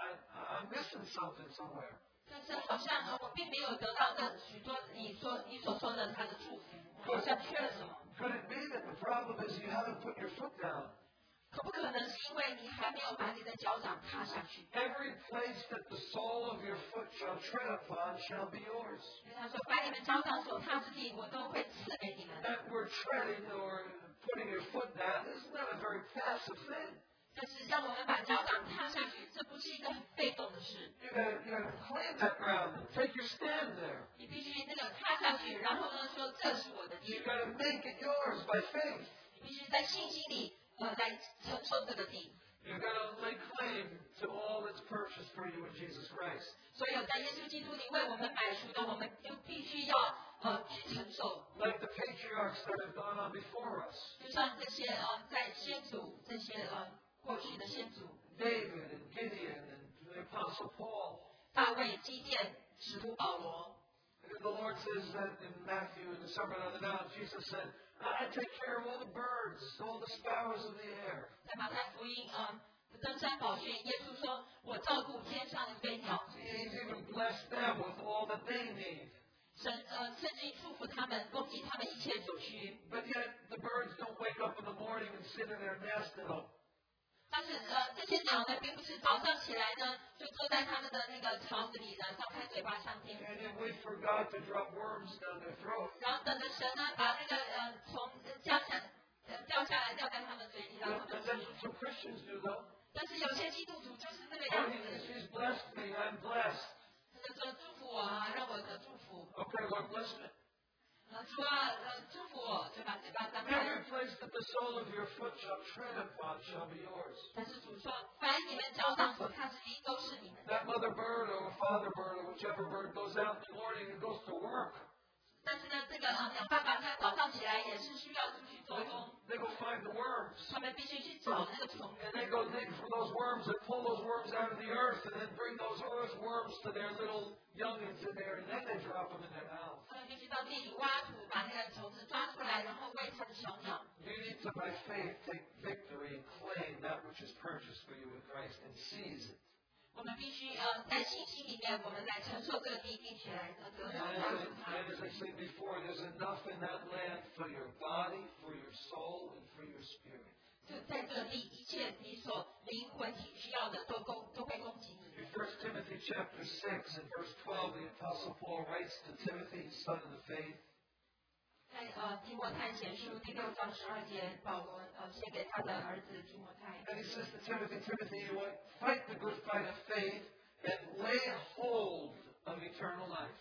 [SPEAKER 1] I'm missing something somewhere.
[SPEAKER 2] 但是好像我并没有得到的许多你所说的他的祝福，好像缺了什么。
[SPEAKER 1] Could it be that the problem is you haven't put your foot down?
[SPEAKER 2] 可不可能是因为你还没有把你的脚掌踏下去？
[SPEAKER 1] Every place that the sole of your foot shall tread upon shall be yours.
[SPEAKER 2] 他说：“把你们脚掌所踏之地，我都会赐给你们。”
[SPEAKER 1] That word treading or putting your foot down is not a very passive thing.
[SPEAKER 2] 但是让我们把脚掌踏下去，这不是一个很被动的事。
[SPEAKER 1] You gotta claim that ground and take your stand there.
[SPEAKER 2] 你必须那个踏下去，然后呢说这是我的地
[SPEAKER 1] You， gotta make it yours by faith.
[SPEAKER 2] 你必须在信心里来承受这个地。
[SPEAKER 1] You gotta lay claim to all that's purchased for you in Jesus Christ.
[SPEAKER 2] 所有在耶稣基督里为我们买赎的，我们就必须要去承受。
[SPEAKER 1] Like the patriarchs that have gone on before us.
[SPEAKER 2] 就像这些在先祖这些过去的先祖，
[SPEAKER 1] David and Gideon and the Apostle Paul.
[SPEAKER 2] 大卫、基甸、使徒保罗。
[SPEAKER 1] And the Lord says that in Matthew, in the Sermon on the Mount, Jesus said, I take care of all the birds, all the sparrows of the air.
[SPEAKER 2] 在马太福音登山宝训，耶稣说：“我照顾天上的飞鸟。”
[SPEAKER 1] He's even blessed them with all that they need.
[SPEAKER 2] 神甚至祝福他们，供给他们一切所需。
[SPEAKER 1] But yet the birds don't wake up in the morning and sit in their nest and
[SPEAKER 2] 但是这些鸟呢，并不是早上起来呢，就坐在他们的那个巢子里呢，张开嘴巴向天。
[SPEAKER 1] and wait for God to drop worms down their throat.
[SPEAKER 2] 然后等着神呢，把那个虫掉下来，掉在他们嘴里，让他
[SPEAKER 1] And
[SPEAKER 2] 们
[SPEAKER 1] that's
[SPEAKER 2] 吃。
[SPEAKER 1] what some Christians do, though.
[SPEAKER 2] 但是有些基督徒就是这个
[SPEAKER 1] Oh,
[SPEAKER 2] 样子，
[SPEAKER 1] he's blessed me. I'm blessed.
[SPEAKER 2] 他就说祝福我啊，让我得祝福。
[SPEAKER 1] Okay, Lord, bless me.
[SPEAKER 2] 主啊，祝福我，就把嘴巴张开。
[SPEAKER 1] Every place that the sole of your foot shall tread upon shall be yours.
[SPEAKER 2] 但是主说，凡你们脚掌所踏之地，都是你们的。
[SPEAKER 1] That mother bird or father bird or whichever bird goes out in the morning and goes to work.
[SPEAKER 2] 但是呢，这个鸟爸爸他早上起来也是需要出去做工，
[SPEAKER 1] They go find the worms.
[SPEAKER 2] 他们必须去找那个虫，
[SPEAKER 1] And they go dig for those worms and pull those worms out of the earth and then bring those earthworms to their little youngins in there and then they drop them in their mouth.
[SPEAKER 2] 他们必须到地里挖土，把那个虫子抓出来，然后喂它的小鸟。
[SPEAKER 1] You need to, by faith, take victory and claim that which is purchased for you in Christ and seize it.
[SPEAKER 2] 我们必须在信心里面，我们来承受这个地，并且来得到
[SPEAKER 1] And as I said before, there's enough in that land for your body, for your soul, and for your spirit.
[SPEAKER 2] 就在这个地，一切你所灵魂体需要的都会供给你。
[SPEAKER 1] In 1 Timothy chapter 6 and verse 12, the Apostle Paul writes to Timothy, son of the faith,
[SPEAKER 2] 在提摩太前书第6章12节，保罗写给他的儿子提摩太。
[SPEAKER 1] and he says to Timothy, Timothy, you want fight the good fight of faith and lay hold of eternal life.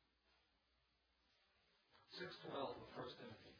[SPEAKER 1] 6:12 of 1 Timothy.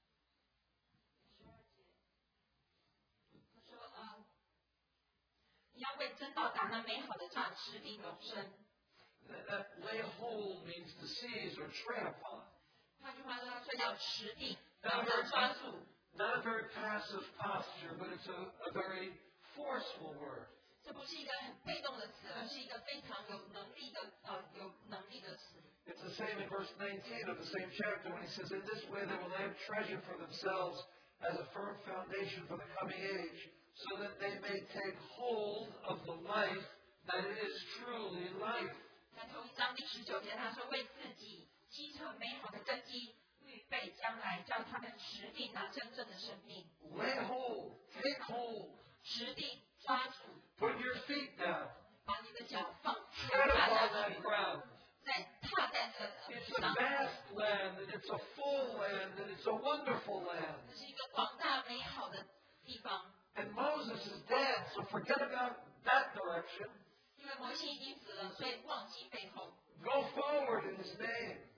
[SPEAKER 2] 他说你要为真道打那美好的仗，持定永生。
[SPEAKER 1] That lay hold means to seize or tread upon.
[SPEAKER 2] 换句话说，他说要持定，要抓住。
[SPEAKER 1] Not a very passive posture, but it's a very forceful word.
[SPEAKER 2] 这不是一个很被动的词，而是一个非常有能力的词。
[SPEAKER 1] It's the same in verse 19 of the same chapter when he says, in this way they will lay up treasure for themselves as a firm foundation for the coming age, so that they may take hold of the life that is truly life.
[SPEAKER 2] 在同一章第19节，他说为自己积成美好的根基，预备将来，叫他们持定那真正的生命。
[SPEAKER 1] Lay hold, take hold,
[SPEAKER 2] 持定，抓住，
[SPEAKER 1] put your feet down,
[SPEAKER 2] 把你的脚放
[SPEAKER 1] tread
[SPEAKER 2] 踏
[SPEAKER 1] upon
[SPEAKER 2] 下
[SPEAKER 1] that
[SPEAKER 2] 去，
[SPEAKER 1] ground.
[SPEAKER 2] 再踏在这
[SPEAKER 1] It's
[SPEAKER 2] 地
[SPEAKER 1] a
[SPEAKER 2] 上。
[SPEAKER 1] vast land, and it's a full land, and it's a wonderful land.
[SPEAKER 2] 这是一个广大美好的地方。
[SPEAKER 1] And Moses is dead, so forget about that direction.
[SPEAKER 2] 因为摩西已经死了，所以忘记背后，
[SPEAKER 1] Go forward in his name.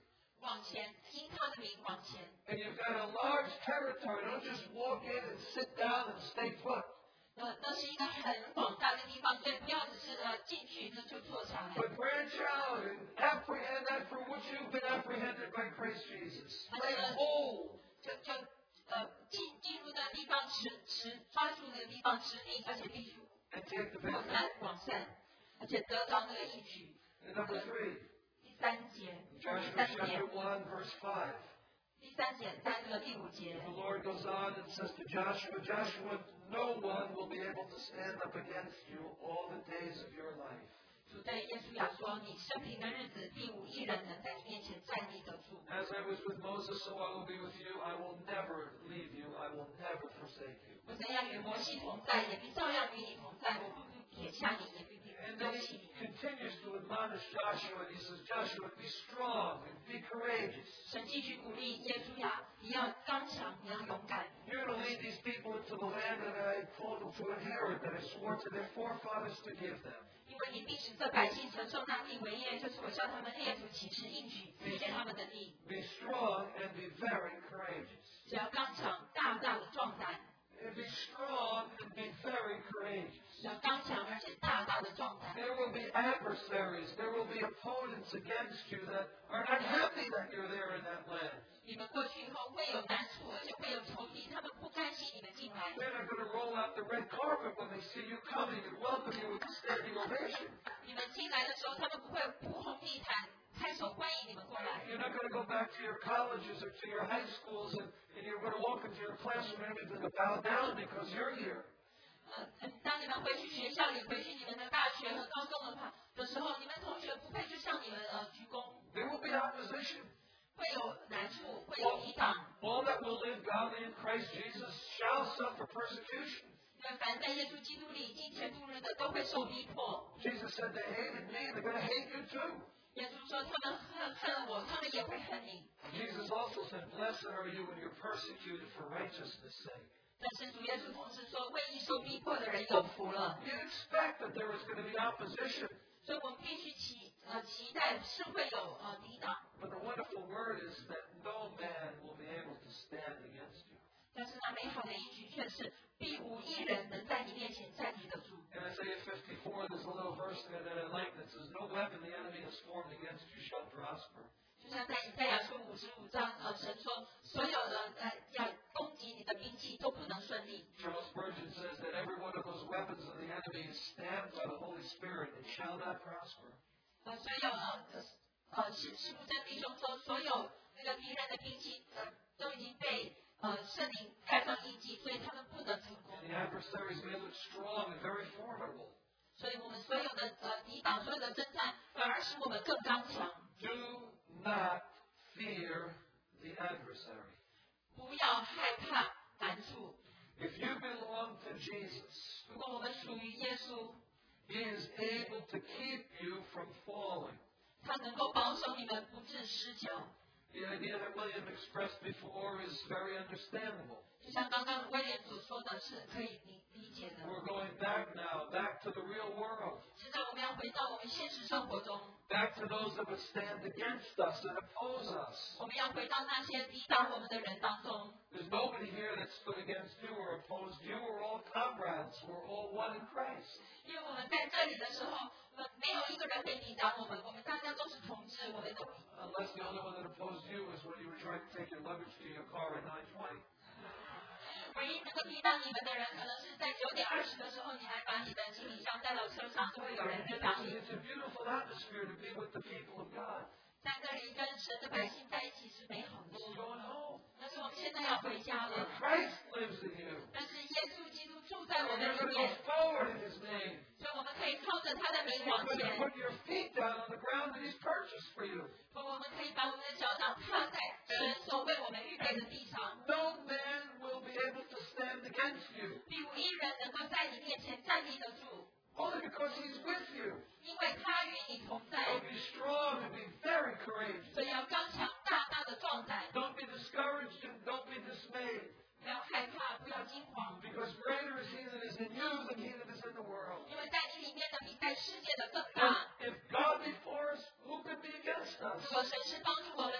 [SPEAKER 2] 往前，因他的名往前。
[SPEAKER 1] And you've got a large territory. Don't just walk in and sit down and stay put.
[SPEAKER 2] 那是一个很广大的地方，所以不要只是进去就坐下来。
[SPEAKER 1] But branch out and apprehend that for which you've been apprehended by Christ Jesus. Lay hold.
[SPEAKER 2] 进入的地方抓住那个地方持定，而且必须
[SPEAKER 1] And take the victory.
[SPEAKER 2] 往善，而且得到那个应许。
[SPEAKER 1] And number 3.
[SPEAKER 2] 第三节，
[SPEAKER 1] Joshua chapter 1, verse 5.
[SPEAKER 2] 第三节第5节。
[SPEAKER 1] The Lord goes on and says to Joshua, Joshua, no one will be able to stand up against you all the days of your life.
[SPEAKER 2] 主对耶稣亚说：“你生平的日子，必无一人能在你面前站立得住。”
[SPEAKER 1] As I was with Moses, so I will be with you. I will never leave you. I will never forsake you.
[SPEAKER 2] 我怎样与摩西同在，也必照样与你同在。我不撇下你，也必
[SPEAKER 1] And
[SPEAKER 2] 丢
[SPEAKER 1] then
[SPEAKER 2] 弃
[SPEAKER 1] he
[SPEAKER 2] 你。
[SPEAKER 1] continues to admonish Joshua, and he says, Joshua, be strong and be courageous.
[SPEAKER 2] 神继续鼓励耶稣亚，你要刚强，你要勇敢。
[SPEAKER 1] You're going to lead these people into the land that I told them to inherit, that I swore to their forefathers to give them.
[SPEAKER 2] 因为你必使这百姓承受那地为业，就是我向他们列祖起誓应许赐给他们的地。
[SPEAKER 1] Be strong and be very courageous.
[SPEAKER 2] 只要刚强，大大的壮胆。
[SPEAKER 1] And be strong and be very courageous.
[SPEAKER 2] 只要刚强，而且大大的壮胆。
[SPEAKER 1] There will be adversaries, there will be opponents against you that are not happy that you're there in that land.
[SPEAKER 2] 你们过去以后会有难处，而且会有仇敌，他们不甘心你们进来。
[SPEAKER 1] They're not going to roll out the red carpet when they see you coming and welcome you with a standing ovation.
[SPEAKER 2] 你们进来的时候，他们不会铺红地毯，拍手欢迎你们过来。
[SPEAKER 1] You're not going to go back to your colleges or to your high schools and you're going to walk into your classroom and everything's going to bow down because you're here.
[SPEAKER 2] 当你们回去学校里，回去你们的大学和高中的时候，你们同学不会就向你们鞠躬。
[SPEAKER 1] There will be opposition.
[SPEAKER 2] 会有难处，会有抵挡。
[SPEAKER 1] All that will live godly in Christ Jesus shall suffer persecution.
[SPEAKER 2] 因为凡在耶稣基督里金钱度日的，都会受逼迫。
[SPEAKER 1] Jesus said they hated me, they're going to hate you too.
[SPEAKER 2] 耶稣说，他们恨我，他们也会恨你。
[SPEAKER 1] Jesus also said, blessed are you when you're persecuted for righteousness' sake.
[SPEAKER 2] 但是主耶稣同时说，为义受逼迫的人有福了。
[SPEAKER 1] You'd expect that there was going to be opposition.
[SPEAKER 2] 所以我们必须期待是会有抵挡。
[SPEAKER 1] But the wonderful word is that no man will be able to stand against you.
[SPEAKER 2] 但是那美好的应许却是，必无一人能在你面前站立得住。
[SPEAKER 1] In Isaiah 54, there's a little verse there that I like that says, no weapon the enemy has formed against you shall prosper.
[SPEAKER 2] 就像在以赛亚书55章，神说，所有的要攻击你的兵器都不能顺利。
[SPEAKER 1] Charles Spurgeon says that every one of those weapons of the enemy is stamped by the Holy Spirit and shall not prosper.
[SPEAKER 2] 所有是不真弟兄说，所有那个敌人的兵器都已经被圣灵盖上印记，所以他们不能成功。
[SPEAKER 1] The adversaries may look strong and very formidable.
[SPEAKER 2] 所以我们所有的抵挡，所有的征战，反而使我们更刚强。
[SPEAKER 1] Do not fear the adversary.
[SPEAKER 2] 不要害怕难处。
[SPEAKER 1] If you belong to Jesus,
[SPEAKER 2] 如果我们属于耶稣，
[SPEAKER 1] He is able to keep you from falling.
[SPEAKER 2] 他能够保守你们不致失脚。
[SPEAKER 1] The idea that William expressed before is very understandable.
[SPEAKER 2] 就像刚刚威廉所说的，是可以理解的。
[SPEAKER 1] We're going back now, back to the real world,
[SPEAKER 2] 现在我们要回到我们现实生活中，
[SPEAKER 1] back to those that would stand against us and oppose us.
[SPEAKER 2] 我们要回到那些抵挡我们的人当中。
[SPEAKER 1] There's nobody here that stood against you or opposed you. We're all comrades. We're all one in Christ.
[SPEAKER 2] 因为我们在这里的时候，没有一个人可以抵挡我们，我们大家都是同志，我们都。
[SPEAKER 1] Unless the only one that opposed you is when you were trying to take your luggage to your car at 9:20.
[SPEAKER 2] 唯一能够抵挡你们的人，可能是在9:20的时候，你还把你的行李箱带到车上，就会有人抵挡你。
[SPEAKER 1] It's a beautiful atmosphere to be with the people of God.
[SPEAKER 2] 在这里跟神的百姓在一起是美好的
[SPEAKER 1] We're
[SPEAKER 2] 事，
[SPEAKER 1] going home.
[SPEAKER 2] 但是我们现在要回家
[SPEAKER 1] But
[SPEAKER 2] 了。
[SPEAKER 1] Christ lives in you.
[SPEAKER 2] 但是耶稣基督住在我
[SPEAKER 1] And
[SPEAKER 2] 们
[SPEAKER 1] you're
[SPEAKER 2] 里
[SPEAKER 1] going to
[SPEAKER 2] 面，
[SPEAKER 1] go forward in His name.
[SPEAKER 2] 所以我们可以靠着他的名
[SPEAKER 1] You're
[SPEAKER 2] 往
[SPEAKER 1] going to
[SPEAKER 2] 前，
[SPEAKER 1] put your feet down on the ground that He's purchased for you.
[SPEAKER 2] 我们可以把我们的脚掌踏在神所为我们预备的地上。
[SPEAKER 1] No man will be able to stand against you.
[SPEAKER 2] 必无一人能够在你面前站立得住，
[SPEAKER 1] Only because He's with you.
[SPEAKER 2] 因为他与你同在。
[SPEAKER 1] So be strong and be very courageous.
[SPEAKER 2] 所以要刚强大大的壮胆，
[SPEAKER 1] Don't be discouraged and don't be dismayed.
[SPEAKER 2] 不要害怕，不要惊慌，
[SPEAKER 1] Because greater is He that is in you than He that is in the world.
[SPEAKER 2] 因为在你里面的比在世界的更
[SPEAKER 1] And
[SPEAKER 2] 大。
[SPEAKER 1] if God be for us, who can be against us?
[SPEAKER 2] 如果神是帮助我们的，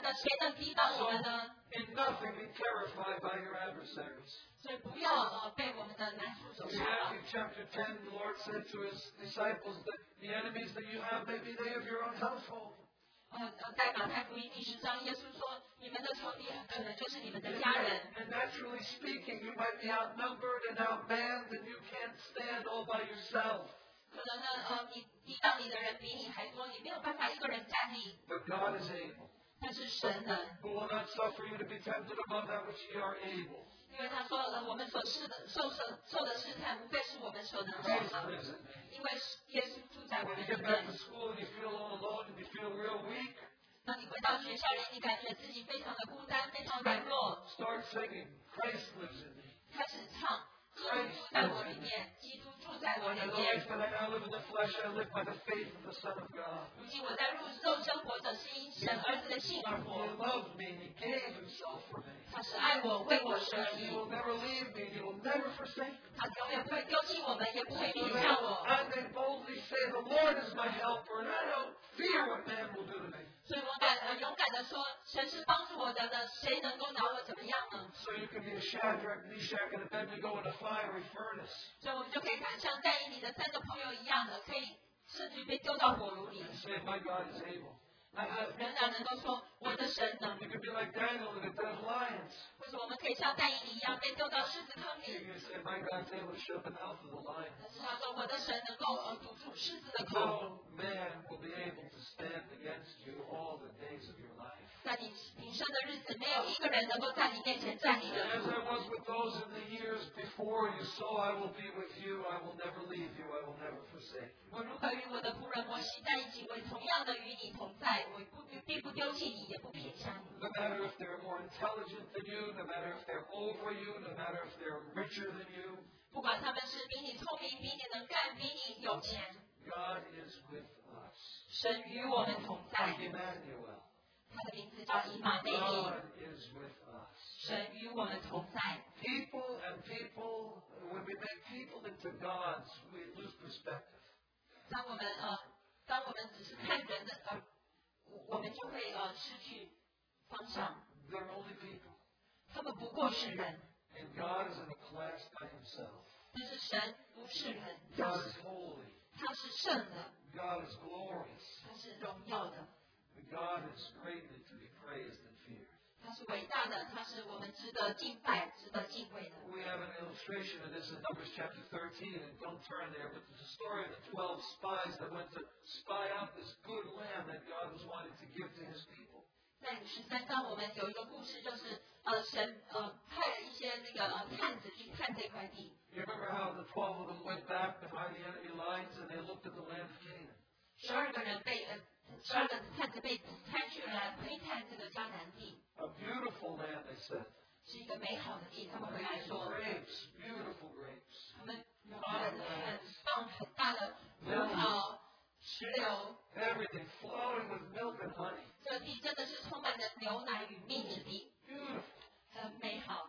[SPEAKER 2] 呢，谁能抵挡我们呢？
[SPEAKER 1] In nothing be terrified by your adversaries.
[SPEAKER 2] 所以不要被我们的难处所
[SPEAKER 1] In
[SPEAKER 2] 吓到。
[SPEAKER 1] Matthew chapter 10, the Lord said to his disciples that the enemies that you have may be they of your own household.
[SPEAKER 2] 在马太福音第10章，耶稣说，你们的仇敌可能就是你们的家人。
[SPEAKER 1] And naturally speaking, you might be outnumbered and outmanned, and you can't stand all by yourself.
[SPEAKER 2] 可能呢，你抵挡你的人比你还多，你没有办法一个人站立。
[SPEAKER 1] But God is able,
[SPEAKER 2] 但是神能，
[SPEAKER 1] who will not suffer you to be tempted above that which ye are able.
[SPEAKER 2] 因为他说了，我们所受的试探，无非是我们所能受
[SPEAKER 1] Christ
[SPEAKER 2] 的。
[SPEAKER 1] lives in me.
[SPEAKER 2] 因为耶稣住在我
[SPEAKER 1] When
[SPEAKER 2] 们
[SPEAKER 1] you
[SPEAKER 2] 里
[SPEAKER 1] get back
[SPEAKER 2] 面
[SPEAKER 1] to。school and you feel all alone and you feel real weak,
[SPEAKER 2] 当你回到学校里，你感觉自己非常的孤单，非常软弱，
[SPEAKER 1] start singing, Christ lives in me.
[SPEAKER 2] 开始唱，基督住在我里面，基督住在我里
[SPEAKER 1] And
[SPEAKER 2] 面。
[SPEAKER 1] always that I now live in the flesh, I live by the faith of the Son of God.
[SPEAKER 2] 如今我在肉身活着，是因神儿子的信而
[SPEAKER 1] He
[SPEAKER 2] 活。
[SPEAKER 1] loved me and He gave Himself for me.
[SPEAKER 2] 他是爱我，为我舍
[SPEAKER 1] He
[SPEAKER 2] 己，
[SPEAKER 1] will never leave me. He will never forsake me.
[SPEAKER 2] 他永远不会丢弃我们，也不会
[SPEAKER 1] So
[SPEAKER 2] 离
[SPEAKER 1] that
[SPEAKER 2] 开我。
[SPEAKER 1] I may boldly say, the Lord is my helper, and I don't fear what man will do to me.
[SPEAKER 2] 所以我勇敢的说，神是帮助我的呢，谁能够拿我怎么样呢？
[SPEAKER 1] So you can be a Shadrach, Meshach, and Abednego in a fiery furnace.
[SPEAKER 2] 所以我们就可以看像但以理的3个朋友一样的，可以甚至于被丢到火炉里，
[SPEAKER 1] And say, my God is able.
[SPEAKER 2] 仍然能够说我的神能。
[SPEAKER 1] You can be like Daniel in the den of lions.
[SPEAKER 2] 或者我们可以像但以理一样被丢到狮子坑
[SPEAKER 1] You
[SPEAKER 2] 里，
[SPEAKER 1] can say, my God's able to shut the mouth of the lion.
[SPEAKER 2] 但是他说我的神能够堵住狮子的口。
[SPEAKER 1] No man will be able to stand against you all the days of your life.
[SPEAKER 2] 在你平生的日子，没有一个人能够在你面前站立
[SPEAKER 1] And
[SPEAKER 2] 得
[SPEAKER 1] as
[SPEAKER 2] 住。
[SPEAKER 1] I was with those in the years before you, so I will be with you. I will never leave you. I will never forsake you.
[SPEAKER 2] 我如何与我的仆人摩西在一起，我同样的与你同在，我并不丢弃你，也不撇下你。
[SPEAKER 1] No matter if they're more intelligent than you, no matter if they're over you, no matter if they're richer than you,
[SPEAKER 2] 不管他们是比你聪明、比你能干、比你有钱，
[SPEAKER 1] God is with us.
[SPEAKER 2] 神与我们同在。
[SPEAKER 1] Emmanuel.
[SPEAKER 2] 他的名字叫以马内利，
[SPEAKER 1] God is with us.
[SPEAKER 2] 神与我们同在。
[SPEAKER 1] People and people, when we make people into gods, we lose perspective.
[SPEAKER 2] 当我们只是看人的，我们就会失去方向。
[SPEAKER 1] They're only people.
[SPEAKER 2] 他们不过是人，
[SPEAKER 1] And God is in a class by himself.
[SPEAKER 2] 但是神不是人，
[SPEAKER 1] God is holy.
[SPEAKER 2] 他是圣的，
[SPEAKER 1] God is glorious.
[SPEAKER 2] 他是荣耀的，
[SPEAKER 1] God is greatly to be praised and feared.
[SPEAKER 2] 他是伟大的，他是我们值得敬拜、值得敬畏的。
[SPEAKER 1] We have an illustration of this in Numbers chapter 13, and don't turn there, but it's a story of the 12 spies that went to spy out this good land that God was wanting to give to his people.
[SPEAKER 2] 在13章，我们有一个故事，就是神派了一些那个探子去看这块地。
[SPEAKER 1] You remember how the 12 of them went back behind the enemy lines and they looked at the land of Canaan?
[SPEAKER 2] 12个探子被差去来窥探这个迦南地，
[SPEAKER 1] A beautiful land, they said.
[SPEAKER 2] 是一个美好的地。他们回来说，
[SPEAKER 1] Grapes, beautiful grapes.
[SPEAKER 2] 他们有很棒很大的葡萄、石榴，
[SPEAKER 1] Everything flowing with milk and honey.
[SPEAKER 2] 这地真的是充满了牛奶与蜜之地，
[SPEAKER 1] Beautiful.
[SPEAKER 2] 很美好。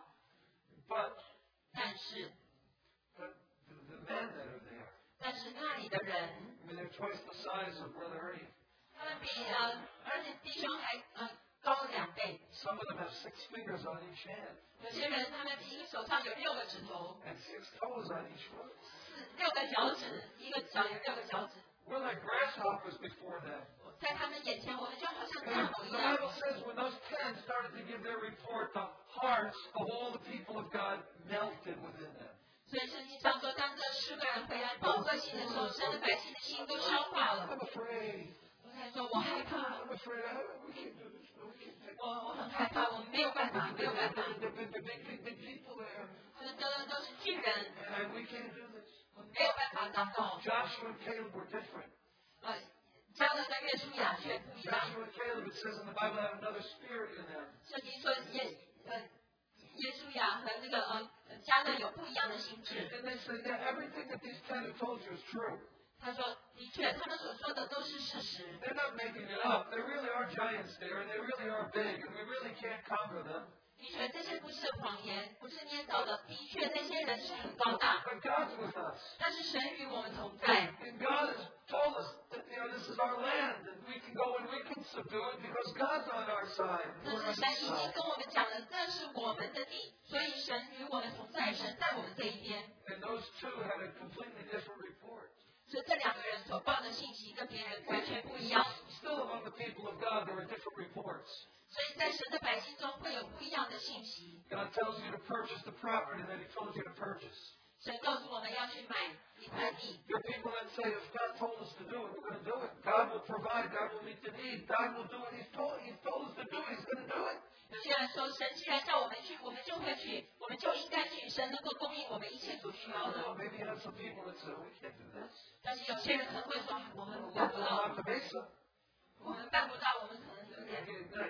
[SPEAKER 1] But
[SPEAKER 2] 但是
[SPEAKER 1] the men that are there,
[SPEAKER 2] 但是那里的人，
[SPEAKER 1] I mean, they're twice the size of Brother Ernie.
[SPEAKER 2] 他们比而且弟兄还高了2倍。
[SPEAKER 1] Some of them have 6 fingers on each hand
[SPEAKER 2] 有些人他们一个手上有6个指头，
[SPEAKER 1] and 6 toes on each foot.
[SPEAKER 2] 6个脚趾，一个脚有6个脚趾。
[SPEAKER 1] We're like grasshoppers before them.
[SPEAKER 2] 在他们眼前，我们就好像
[SPEAKER 1] And
[SPEAKER 2] 蚱蜢
[SPEAKER 1] the
[SPEAKER 2] 一样。
[SPEAKER 1] Bible says when those 10 started to give their report, the hearts of all the people of God melted within them.
[SPEAKER 2] 所以圣经上说，当这10个人回来报恶信的时候，神的百姓的心都消化了。
[SPEAKER 1] I'm afraid.
[SPEAKER 2] 我才说，我害怕，
[SPEAKER 1] I'm afraid. We can't do this. No, we can't take
[SPEAKER 2] 我很害怕，我们没有办法，没有办法。
[SPEAKER 1] There have been big people there.
[SPEAKER 2] 他们都是巨人，
[SPEAKER 1] And we can't do this.
[SPEAKER 2] 我们没有办法祷告。
[SPEAKER 1] Joshua and Caleb were different.
[SPEAKER 2] 迦勒跟约书亚却不一样。
[SPEAKER 1] Joshua and Caleb, it says in the Bible, had another spirit in them.
[SPEAKER 2] 圣经说约书亚和那个迦勒有不一样的心智。
[SPEAKER 1] And they said, yeah, everything that these 10 have told you is true.
[SPEAKER 2] 他说，的确，他们所说的都是事实。
[SPEAKER 1] They're not making it up. There really are giants there, and they really are big, and we really can't conquer them.
[SPEAKER 2] 的确，这些不是谎言，不是捏造的。的确，那些人是很高大，
[SPEAKER 1] But God's with us.
[SPEAKER 2] 但是神与我们同在。
[SPEAKER 1] And God has told us that, this is our land, and we can go and we can do it because God's on our side.
[SPEAKER 2] 但
[SPEAKER 1] We're
[SPEAKER 2] 是
[SPEAKER 1] on
[SPEAKER 2] 神
[SPEAKER 1] His
[SPEAKER 2] 已经
[SPEAKER 1] side.
[SPEAKER 2] 跟我们讲了，这是我们的地，所以神与我们同在，神在我们这一边。
[SPEAKER 1] And those two had a completely different report.
[SPEAKER 2] 所以这两个人所报的信息跟别人完全不一样。
[SPEAKER 1] Still among the people of God, there are different reports.
[SPEAKER 2] 所以在神的百姓中会有不一样的信息。
[SPEAKER 1] God tells you to purchase the property that He told you to purchase.
[SPEAKER 2] 神告诉我们要去买一块地。
[SPEAKER 1] There are people that say, if God told us to do it, we're going to do it. God will provide. God will meet the need. God will do what He's told us to do. He's going to do it.
[SPEAKER 2] 有些人说，神既然叫我们去，我们就会去，我们就应该去。神能够供应我们一切所需要的。
[SPEAKER 1] Maybe you have some people that say, we can't do this.
[SPEAKER 2] 但是有些人可能会说，我们
[SPEAKER 1] We're
[SPEAKER 2] 办不
[SPEAKER 1] going
[SPEAKER 2] 到，
[SPEAKER 1] to Mesa.
[SPEAKER 2] 我们办不到，我们可能有点，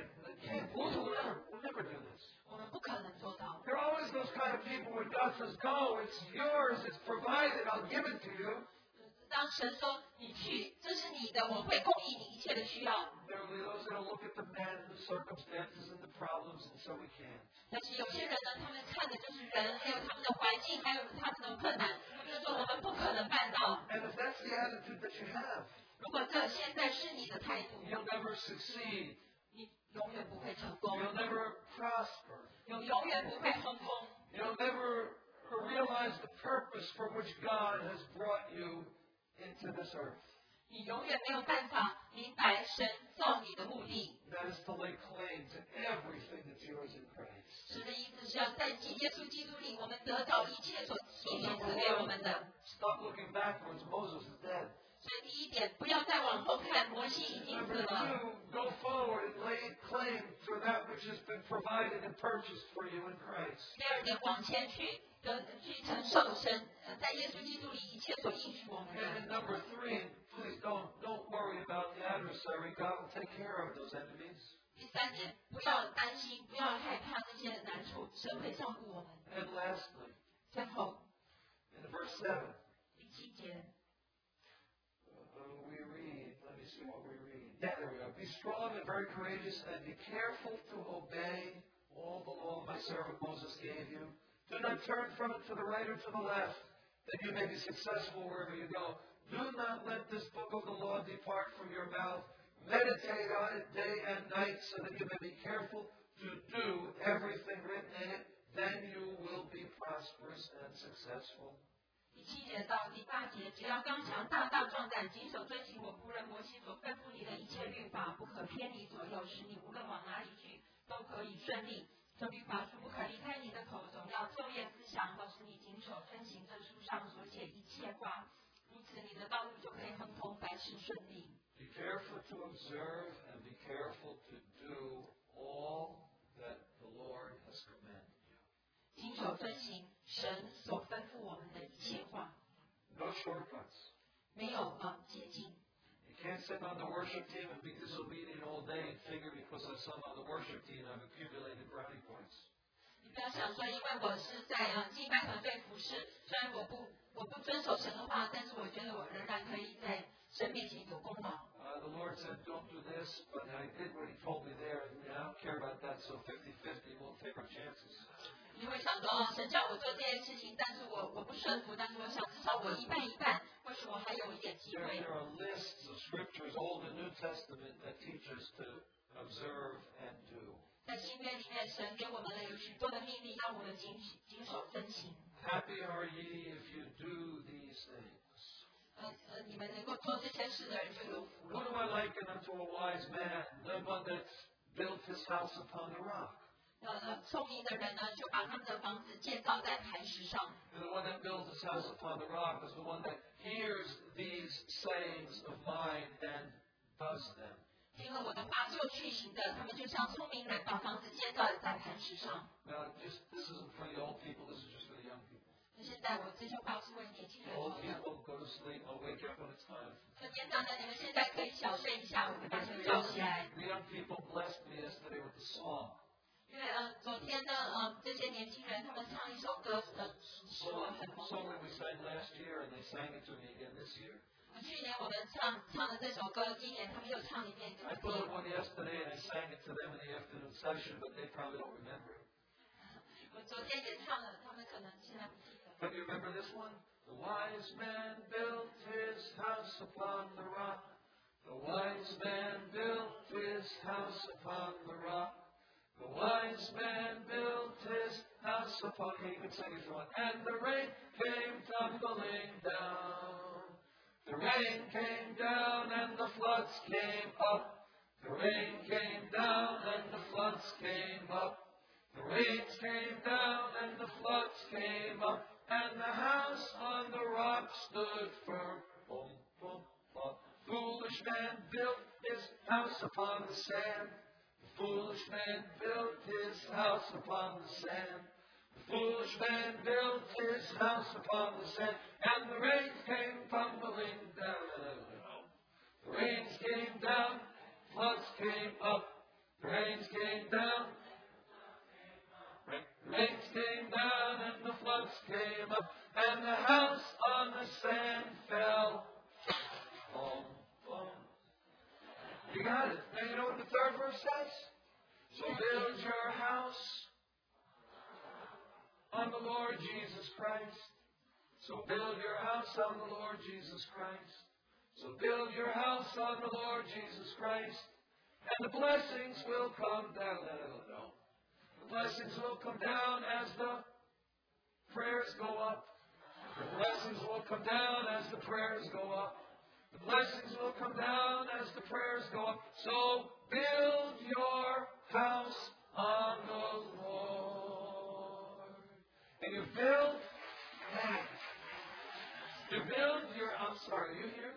[SPEAKER 1] We'll never do this.
[SPEAKER 2] 我们不可能做到。
[SPEAKER 1] There are always those kind of people when God says, go, it's yours, it's provided, I'll give it to you.
[SPEAKER 2] 当神说你去，这是你的，我会供应你一切的需要。
[SPEAKER 1] There will be those that will look at the man and the circumstances and the problems and so we can't.
[SPEAKER 2] 但是有些人呢，他们看的就是人，还有他们的环境，还有他们的困难，就是说我们不可能办到。
[SPEAKER 1] And if that's the attitude that you have,
[SPEAKER 2] 如果这现在是你的态度，
[SPEAKER 1] you'll never succeed.
[SPEAKER 2] 你永远不会成功，
[SPEAKER 1] You'll never prosper.
[SPEAKER 2] 永远不会成功。
[SPEAKER 1] You'll never realize the purpose for which God has brought you into this earth.
[SPEAKER 2] 你永远没有办法明白神造你的目的。
[SPEAKER 1] That is to lay claim to everything that's yours in Christ.
[SPEAKER 2] 神的意思是要在耶稣基督里，我们得到一切所所赐给我们的。
[SPEAKER 1] Stop looking backwards. Moses is dead.
[SPEAKER 2] 所以第一点，不要再往后看，摩西已经死
[SPEAKER 1] Number
[SPEAKER 2] 了。
[SPEAKER 1] two, go forward and lay claim to that which has been provided and purchased for you in Christ.
[SPEAKER 2] 第二点，往前去承受神在耶稣基督里一切所应许我们
[SPEAKER 1] And
[SPEAKER 2] 的。
[SPEAKER 1] then number three, please don't worry about the adversary. God will take care of those enemies.
[SPEAKER 2] 第三点，不要担心，不要害怕那些难处，神会照顾我们。
[SPEAKER 1] And lastly,
[SPEAKER 2] 最后
[SPEAKER 1] in verse 7,
[SPEAKER 2] 第七节，
[SPEAKER 1] we read, let me see what we read. Yeah, there we go. Be strong and very courageous and be careful to obey all the law my servant Moses gave you. Do not turn from it to the right or to the left, that you may be successful wherever you go. Do not let this book of the law depart from your mouth. Meditate on it day and night so that you may be careful to do everything written in it. Then you will be prosperous and successful.
[SPEAKER 2] 第七节到第八节，只要刚强大大壮胆，谨守遵行我仆人摩西所吩咐你的一切律法，不可偏离左右，使你无论往哪里去都可以顺利。这律法书不可离开你的口，总要昼夜思想，好使你谨守遵行这书上所写一切话。如此，你的道路就可以亨通，凡事顺利。
[SPEAKER 1] Be careful to observe and be careful to do all that the Lord has commanded you.
[SPEAKER 2] 谨守遵行神所吩咐我们的一切话，
[SPEAKER 1] No shortcuts.
[SPEAKER 2] 没有捷径。
[SPEAKER 1] You can't sit on the worship team and be disobedient all day and figure because I'm some on the worship team I've accumulated brownie points.
[SPEAKER 2] 你不要想说，因为我是在敬拜团队服侍，虽然我不遵守神的话，但是我觉得我仍然可以在神面前有功劳。
[SPEAKER 1] The Lord said, don't do this, but I did what He told me there. And I don't care about that, so 50-50, we'll take our chances.
[SPEAKER 2] 你会想说，神叫我做这件事情，但是我不顺服，但是我想至少我一半一半，或许我还有一点机
[SPEAKER 1] There
[SPEAKER 2] 会。
[SPEAKER 1] are lists of scriptures, Old and New Testament, that teach us to observe and do.
[SPEAKER 2] 在新约里面，神给我们了有许多的命令，让我们谨守遵行。
[SPEAKER 1] Happy are ye if you do these things.
[SPEAKER 2] 你们能够做这些事的人就有福
[SPEAKER 1] Who
[SPEAKER 2] 了。
[SPEAKER 1] do I liken unto a wise man? The one that built his house upon the rock.
[SPEAKER 2] 聪明的人呢，就把他们的房子建造在磐石上。
[SPEAKER 1] And the one that builds his house upon the rock is the one that hears these sayings of mine and does them.
[SPEAKER 2] 听了我的话就去行的，他们就像聪明人，把房子建造在磐石上。
[SPEAKER 1] Now, this isn't for the old people. This is just for the young people.
[SPEAKER 2] 那现在我这句话是为年轻人
[SPEAKER 1] Old
[SPEAKER 2] 说的。
[SPEAKER 1] people go to sleep. I'll wake up when it's time.
[SPEAKER 2] 很简单的，你们现在可以小睡一下，我会把你们叫起来。
[SPEAKER 1] The young people blessed me yesterday with the song.
[SPEAKER 2] 因为昨天呢，这些年轻人他们唱一首歌，使我很蒙
[SPEAKER 1] Song that we sang last year, and they sang it to me again this year.
[SPEAKER 2] 去年我们唱的这首歌，今年他们又唱一遍给
[SPEAKER 1] I
[SPEAKER 2] 我
[SPEAKER 1] put
[SPEAKER 2] 听
[SPEAKER 1] up。one yesterday, and I sang it to them in the afternoon session, but they probably don't remember it.
[SPEAKER 2] 我昨天也唱了，他们可能现在不记得。
[SPEAKER 1] But you remember this one? The wise man built his house upon the rock. The wise man built his house upon the rock. The wise man built his house upon, you can sing if you want. And the rain came tumbling down. The rain came down and the floods came up. The rain came down and the floods came up. The rains came down and the floods came up. And the house on the rock stood firm. Boom, boom, boom. Foolish man built his house upon the sand. The foolish man built his house upon the sand. The foolish man built his house upon the sand. And the rains came tumbling down. The rains came down, floods came up. The rains came down. The rains came down and the floods came up. And the house on the sand fell. Boom, boom. You got it. Now you know what the third verse says? So build your house on the Lord Jesus Christ. So build your house on the Lord Jesus Christ. So build your house on the Lord Jesus Christ. And the blessings will come down. No. The blessings will come down as the prayers go up. The blessings will come down as the prayers go up. The blessings will come down as the prayers go up. So build your house on the Lord. And you build your, I'm sorry, you hear?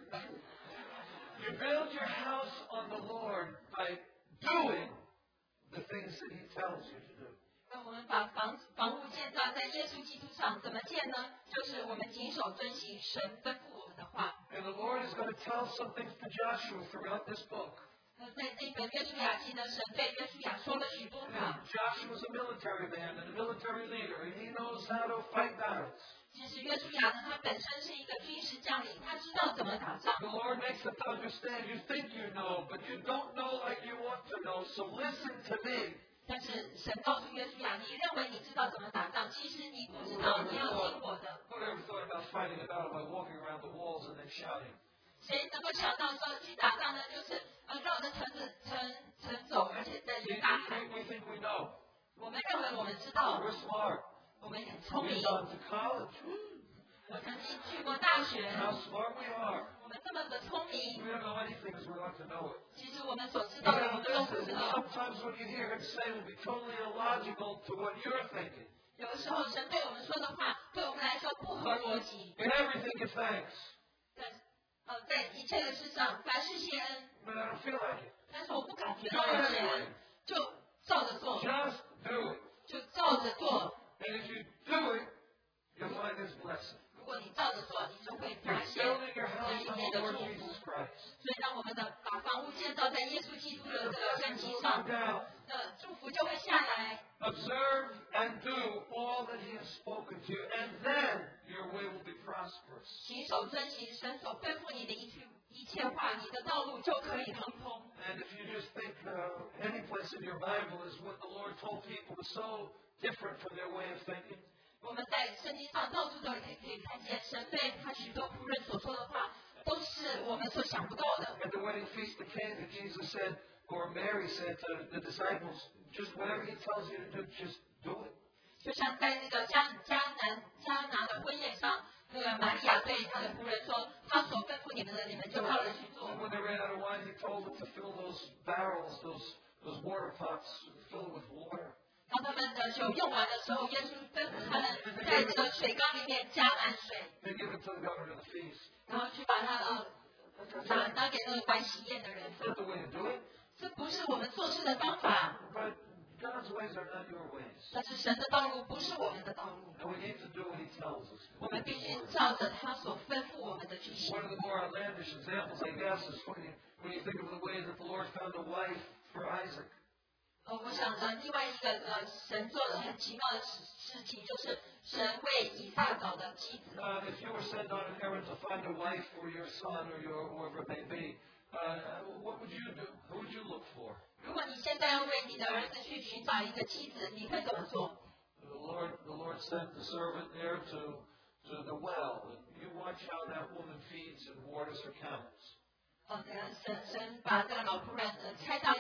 [SPEAKER 1] You build your house on the Lord by doing the things that He tells you to do.
[SPEAKER 2] 那我们把房屋建造在耶稣基督上，怎么建呢？就是我们谨守遵行神吩咐我们的话。
[SPEAKER 1] And the Lord is going to tell some things to Joshua throughout this book.
[SPEAKER 2] 在这本约书亚记呢，神对约书亚说了许多话。
[SPEAKER 1] Joshua's a military man and a military leader, and he knows how to fight battles.
[SPEAKER 2] 其实约书亚呢，他本身是一个军事将领，他知道怎么打仗。
[SPEAKER 1] The Lord makes them understand. You think you know, but you don't know like you want to know. So listen to me.
[SPEAKER 2] 但是神告诉约书亚，你认为你知道怎么打仗，其实你不知道，你要听我的。
[SPEAKER 1] Who ever thought about fighting a battle by walking around the walls and then shouting?
[SPEAKER 2] 谁能够想到说去打仗呢？就是绕着城走，而且在大喊。
[SPEAKER 1] We think we know.
[SPEAKER 2] 我们认为我们知道，
[SPEAKER 1] We're smart.
[SPEAKER 2] 我们很聪
[SPEAKER 1] We've
[SPEAKER 2] 明。
[SPEAKER 1] gone to college.
[SPEAKER 2] 我曾经去过大学，
[SPEAKER 1] How smart we are.
[SPEAKER 2] 我们这么的聪明。
[SPEAKER 1] We don't know anything as we like to know it.
[SPEAKER 2] 其实我们所知道的，我们都不知
[SPEAKER 1] And
[SPEAKER 2] 道。
[SPEAKER 1] sometimes what you hear Him say will be totally illogical to what you're thinking.
[SPEAKER 2] 有的时候，神对我们说的话，对我们来说不合逻辑。
[SPEAKER 1] In everything, give thanks.
[SPEAKER 2] 在一切的事上，凡事谢恩。
[SPEAKER 1] But I don't feel like it.
[SPEAKER 2] 但是我不感觉到要谢恩，就照着做，
[SPEAKER 1] Just do it.
[SPEAKER 2] 就照着做。
[SPEAKER 1] And if you do it, you'll find His blessing.
[SPEAKER 2] 如果你照着做，你就会发
[SPEAKER 1] You're
[SPEAKER 2] 现
[SPEAKER 1] building your
[SPEAKER 2] 这
[SPEAKER 1] house
[SPEAKER 2] 一
[SPEAKER 1] on
[SPEAKER 2] 切
[SPEAKER 1] the
[SPEAKER 2] 的
[SPEAKER 1] Lord
[SPEAKER 2] 祝福。
[SPEAKER 1] Jesus Christ.
[SPEAKER 2] 所以，当我们把房屋建造在耶稣基督的
[SPEAKER 1] The
[SPEAKER 2] 这个根
[SPEAKER 1] blessings
[SPEAKER 2] 基
[SPEAKER 1] will
[SPEAKER 2] 上
[SPEAKER 1] come，down.
[SPEAKER 2] 祝福就会下来。
[SPEAKER 1] Observe and do all that He has spoken to you, and then your way will be prosperous.
[SPEAKER 2] 谨守遵行神所吩咐你的一切话，你的道路就可以亨通。
[SPEAKER 1] And if you just think any place in your Bible is what the Lord told people is so different from their way of thinking.
[SPEAKER 2] 我们在圣经上到处都可以看见神对他许多仆人所说的话，都是我们所想不到的。
[SPEAKER 1] At the wedding feast of Cana, Jesus said, or Mary said to the disciples, just whatever He tells you to do, just do it.
[SPEAKER 2] 就像在那个迦拿的婚宴上，那个玛利亚对他的仆人说：“他所吩咐你们的，你们就照着去做。”
[SPEAKER 1] And when they ran out of wine, He told them to fill those barrels, those water pots, filled with water.
[SPEAKER 2] 当他们的酒用完的时候，耶稣吩咐他们在这个水缸里面加满水，
[SPEAKER 1] They give it to the governor of the feast.
[SPEAKER 2] 然后去把它拿给那个管喜宴的人。
[SPEAKER 1] That's not the way to do it.
[SPEAKER 2] 这不是我们做事的方法，
[SPEAKER 1] But God's ways are not your ways.
[SPEAKER 2] 但是神的道路不是我们的道路，
[SPEAKER 1] And we need to do what He tells us.
[SPEAKER 2] 我们必须照着他所吩咐我们的去行。
[SPEAKER 1] One of the more outlandish examples, I guess, is when you think of the way that the Lord found a wife for Isaac.
[SPEAKER 2] 我想另外一个神做的很奇妙的事情，就是神为以撒找的妻子。
[SPEAKER 1] If you were sent on an errand to find a wife for your son or whoever it may be, what would you do? Who would you look for?
[SPEAKER 2] 如果你现在要为你的儿子去寻找一个妻子，你会怎么做？
[SPEAKER 1] The Lord sent the servant there to the well, and you watch how that woman feeds and waters her camels.
[SPEAKER 2] 神把这个老仆人差到一个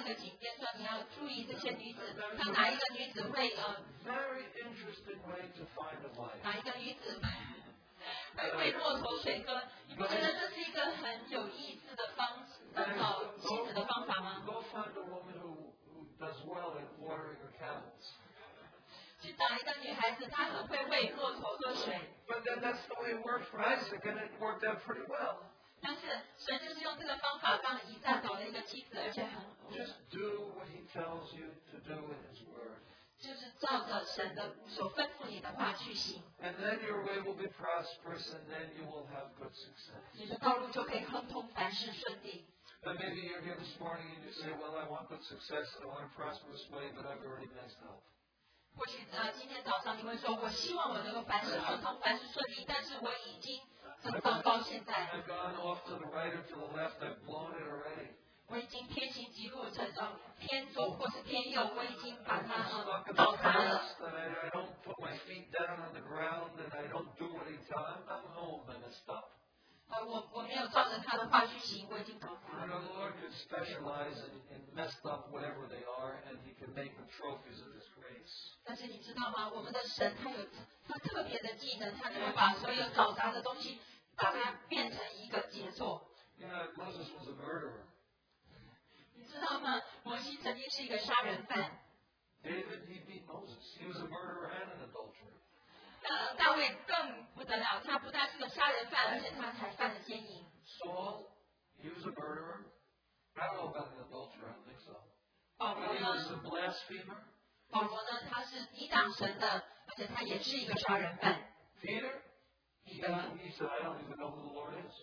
[SPEAKER 2] 个警戒，说你要注意这些女子，看哪一个女子会
[SPEAKER 1] Very interesting way to find a wife.
[SPEAKER 2] 哪一个女子会为骆驼水歌？你不觉得这是一个很有意思的找妻子的方法吗？
[SPEAKER 1] Go find a woman who does well at watering her camels.
[SPEAKER 2] 去找一个女孩子，她很会为骆驼喝水。
[SPEAKER 1] But then that's the way it worked for Isaac, and it worked out pretty well.
[SPEAKER 2] 但是神就是用这个方法帮以撒找了一个妻子，而且很
[SPEAKER 1] Just do what he tells you to do in his word.
[SPEAKER 2] 就是照着神的所吩咐你的话去行，
[SPEAKER 1] And then your way will be prosperous, and then you will have good success.
[SPEAKER 2] 你的道路就可以亨通，凡事顺利。
[SPEAKER 1] And maybe you're here this morning and you say, well, I want good success, and I want a prosperous way, but I've already messed up.
[SPEAKER 2] 或许今天早上你会说，我希望我能够凡事亨通，凡事顺利，但是我已经很糟糕。现在
[SPEAKER 1] I've gone off to the right or to the left. I've blown it already.
[SPEAKER 2] 我已经偏行极路，偏左或是偏右，我已经把它
[SPEAKER 1] I'm stuck in
[SPEAKER 2] 搞
[SPEAKER 1] the
[SPEAKER 2] 砸了。
[SPEAKER 1] past, and I don't put my feet down on the ground, and I don't do what he tells me. I'm home, and it's up.
[SPEAKER 2] 我没有照着他的话去行，我已经搞砸
[SPEAKER 1] You
[SPEAKER 2] 了。
[SPEAKER 1] know, the Lord can specialize in messed up whatever they are, and he can make them trophies of his grace.
[SPEAKER 2] 但是你知道吗？我们的神他特别的技能，他能够把所有搞砸的东西，把它变成一个杰作。
[SPEAKER 1] You know, Moses was a murderer.
[SPEAKER 2] 你知道吗？摩西曾经是一个杀人犯。
[SPEAKER 1] David, he beat Moses. He was a murderer and an adulterer.
[SPEAKER 2] 大卫更不得了，他不但是个杀人犯，而且他还犯了奸淫。
[SPEAKER 1] Saul, he was a murderer. I don't know about an adulterer. I don't think so.
[SPEAKER 2] 保罗
[SPEAKER 1] But he was
[SPEAKER 2] 呢？
[SPEAKER 1] a blasphemer.
[SPEAKER 2] 保罗呢？他是抵挡神的，而且他也是一个杀人犯。
[SPEAKER 1] Peter, he said, I don't even know who the Lord is.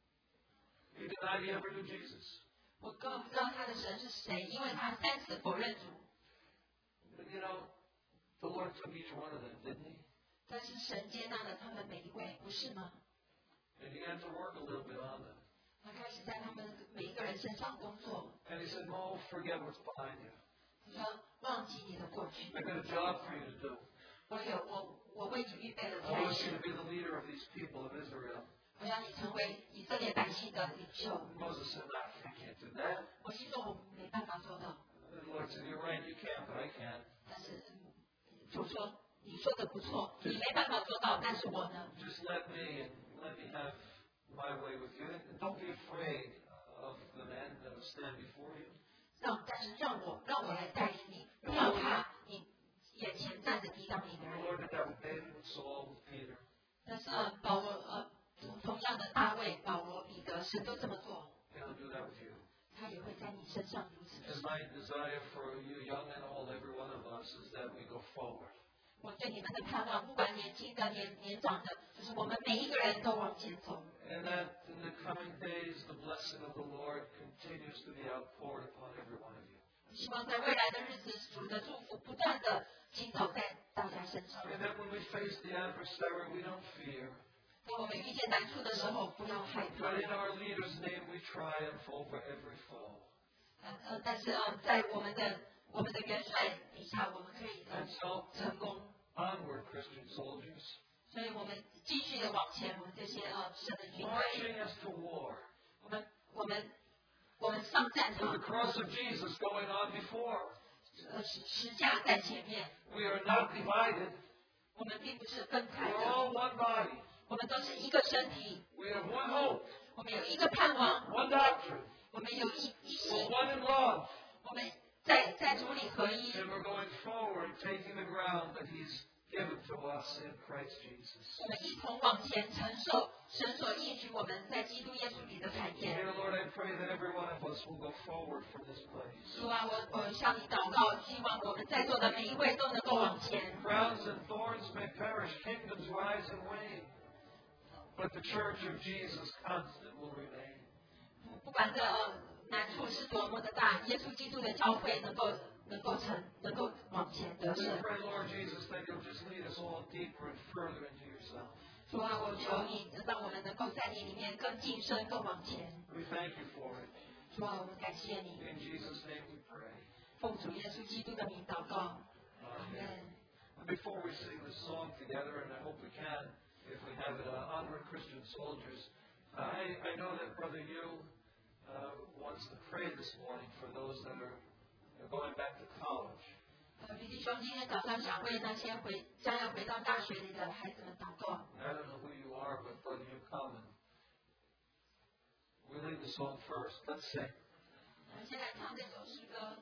[SPEAKER 1] He denied he ever knew Jesus.
[SPEAKER 2] 我根本不知道他的神是谁，因为他3次否认主。
[SPEAKER 1] But you know, the Lord took each one of them, didn't he?
[SPEAKER 2] 但是神接纳了他们每一位，不是吗？
[SPEAKER 1] And he had to work a little bit on them.
[SPEAKER 2] 他开始在他们每一个人身上工作。
[SPEAKER 1] And he said, Mo, forget what's behind you.
[SPEAKER 2] 他说：“忘记你的过去，
[SPEAKER 1] I got a job for you to do.
[SPEAKER 2] 我为你预备了
[SPEAKER 1] I
[SPEAKER 2] 差
[SPEAKER 1] want
[SPEAKER 2] 事
[SPEAKER 1] you to be the leader of these people of Israel.
[SPEAKER 2] 我要你成为以色列百姓的领袖。
[SPEAKER 1] Moses said, no, I can't do that.
[SPEAKER 2] 摩西说：“我没办法做到。
[SPEAKER 1] The Lord said, you're right, you can, but I can. ”
[SPEAKER 2] 但是主说：“你说的不错，你没办法做到，但是我呢？
[SPEAKER 1] Just let me have my way with you. And don't be afraid of the men that will stand before you.
[SPEAKER 2] 但是让我来带领你，不要怕你眼前站着抵挡你的
[SPEAKER 1] The
[SPEAKER 2] 人。
[SPEAKER 1] Lord did that with David, with Saul, with Peter.
[SPEAKER 2] 但是保罗同样的大卫、保罗、彼得，神都这么做，
[SPEAKER 1] He'll do that with you.
[SPEAKER 2] 他也会在你身上如此。
[SPEAKER 1] And my desire for you, young and old, every one of us, is that we go forward.
[SPEAKER 2] 我对你们的盼望，不管年轻的、年长的，就是我们每一个人都往前走。
[SPEAKER 1] And that in the coming days, the blessing of the Lord continues to be outpoured upon every one of you.
[SPEAKER 2] 希望在未来的日子，主的祝福不断的倾倒在大家身上。
[SPEAKER 1] And that when we face the adversary, we don't fear.
[SPEAKER 2] 当我们遇见难处的时候，不要害怕。
[SPEAKER 1] But in our leader's name, we triumph over every foe.
[SPEAKER 2] 但是在我们的元帅底下，我们可以
[SPEAKER 1] And so,
[SPEAKER 2] 成功。
[SPEAKER 1] onward, Christian soldiers.
[SPEAKER 2] 所以我们继续的往前，我们这些神的军队，
[SPEAKER 1] Marching us to war.
[SPEAKER 2] 我们上战
[SPEAKER 1] With
[SPEAKER 2] 场
[SPEAKER 1] the，cross of Jesus going on before.
[SPEAKER 2] 十架在前面，
[SPEAKER 1] We are not divided.
[SPEAKER 2] 我们并不是分开
[SPEAKER 1] We're
[SPEAKER 2] 的，
[SPEAKER 1] all one body.
[SPEAKER 2] 我们都是一个身体，
[SPEAKER 1] We have one hope,
[SPEAKER 2] 我们有一个盼望，
[SPEAKER 1] one doctrine.
[SPEAKER 2] 我们有一
[SPEAKER 1] We're
[SPEAKER 2] 心，
[SPEAKER 1] one in love.
[SPEAKER 2] 我们在主里合一，
[SPEAKER 1] And we're going forward, taking the ground that He's given to us in Christ Jesus.
[SPEAKER 2] 我们一同往前承受神所应许我们在基督耶稣里的产业。
[SPEAKER 1] Dear Lord, I pray that every one of us will go forward from this place.
[SPEAKER 2] 主啊，我向你祷告，希望我们在座的每一位都能够往前。
[SPEAKER 1] Crowns and thorns may perish, kingdoms rise and wane, but the church of Jesus constant will remain.
[SPEAKER 2] 不管这难处是多么的大，耶稣基督的教会能够往前得
[SPEAKER 1] I
[SPEAKER 2] 胜。
[SPEAKER 1] pray, Lord Jesus, that you'll just lead us all deeper and further into yourself.
[SPEAKER 2] 主啊，我求你让我们能够在你里面更晋升、更往前。
[SPEAKER 1] We thank you for it.
[SPEAKER 2] 主啊，我们感谢你，
[SPEAKER 1] In Jesus' name we pray.
[SPEAKER 2] 奉主耶稣基督的名祷告。阿
[SPEAKER 1] Amen.
[SPEAKER 2] 门。
[SPEAKER 1] Before we sing this song together, and I hope we can, if we have it, Onward Christian Soldiers, I know that Brother Yu wants to pray this morning for those that are going back to college.
[SPEAKER 2] 李弟兄今天早上想为那些将要回到大学里的孩子们祷告。
[SPEAKER 1] I don't know who you are, but whether you come and we lead the song first. Let's sing.
[SPEAKER 2] 我们先来唱这首诗歌。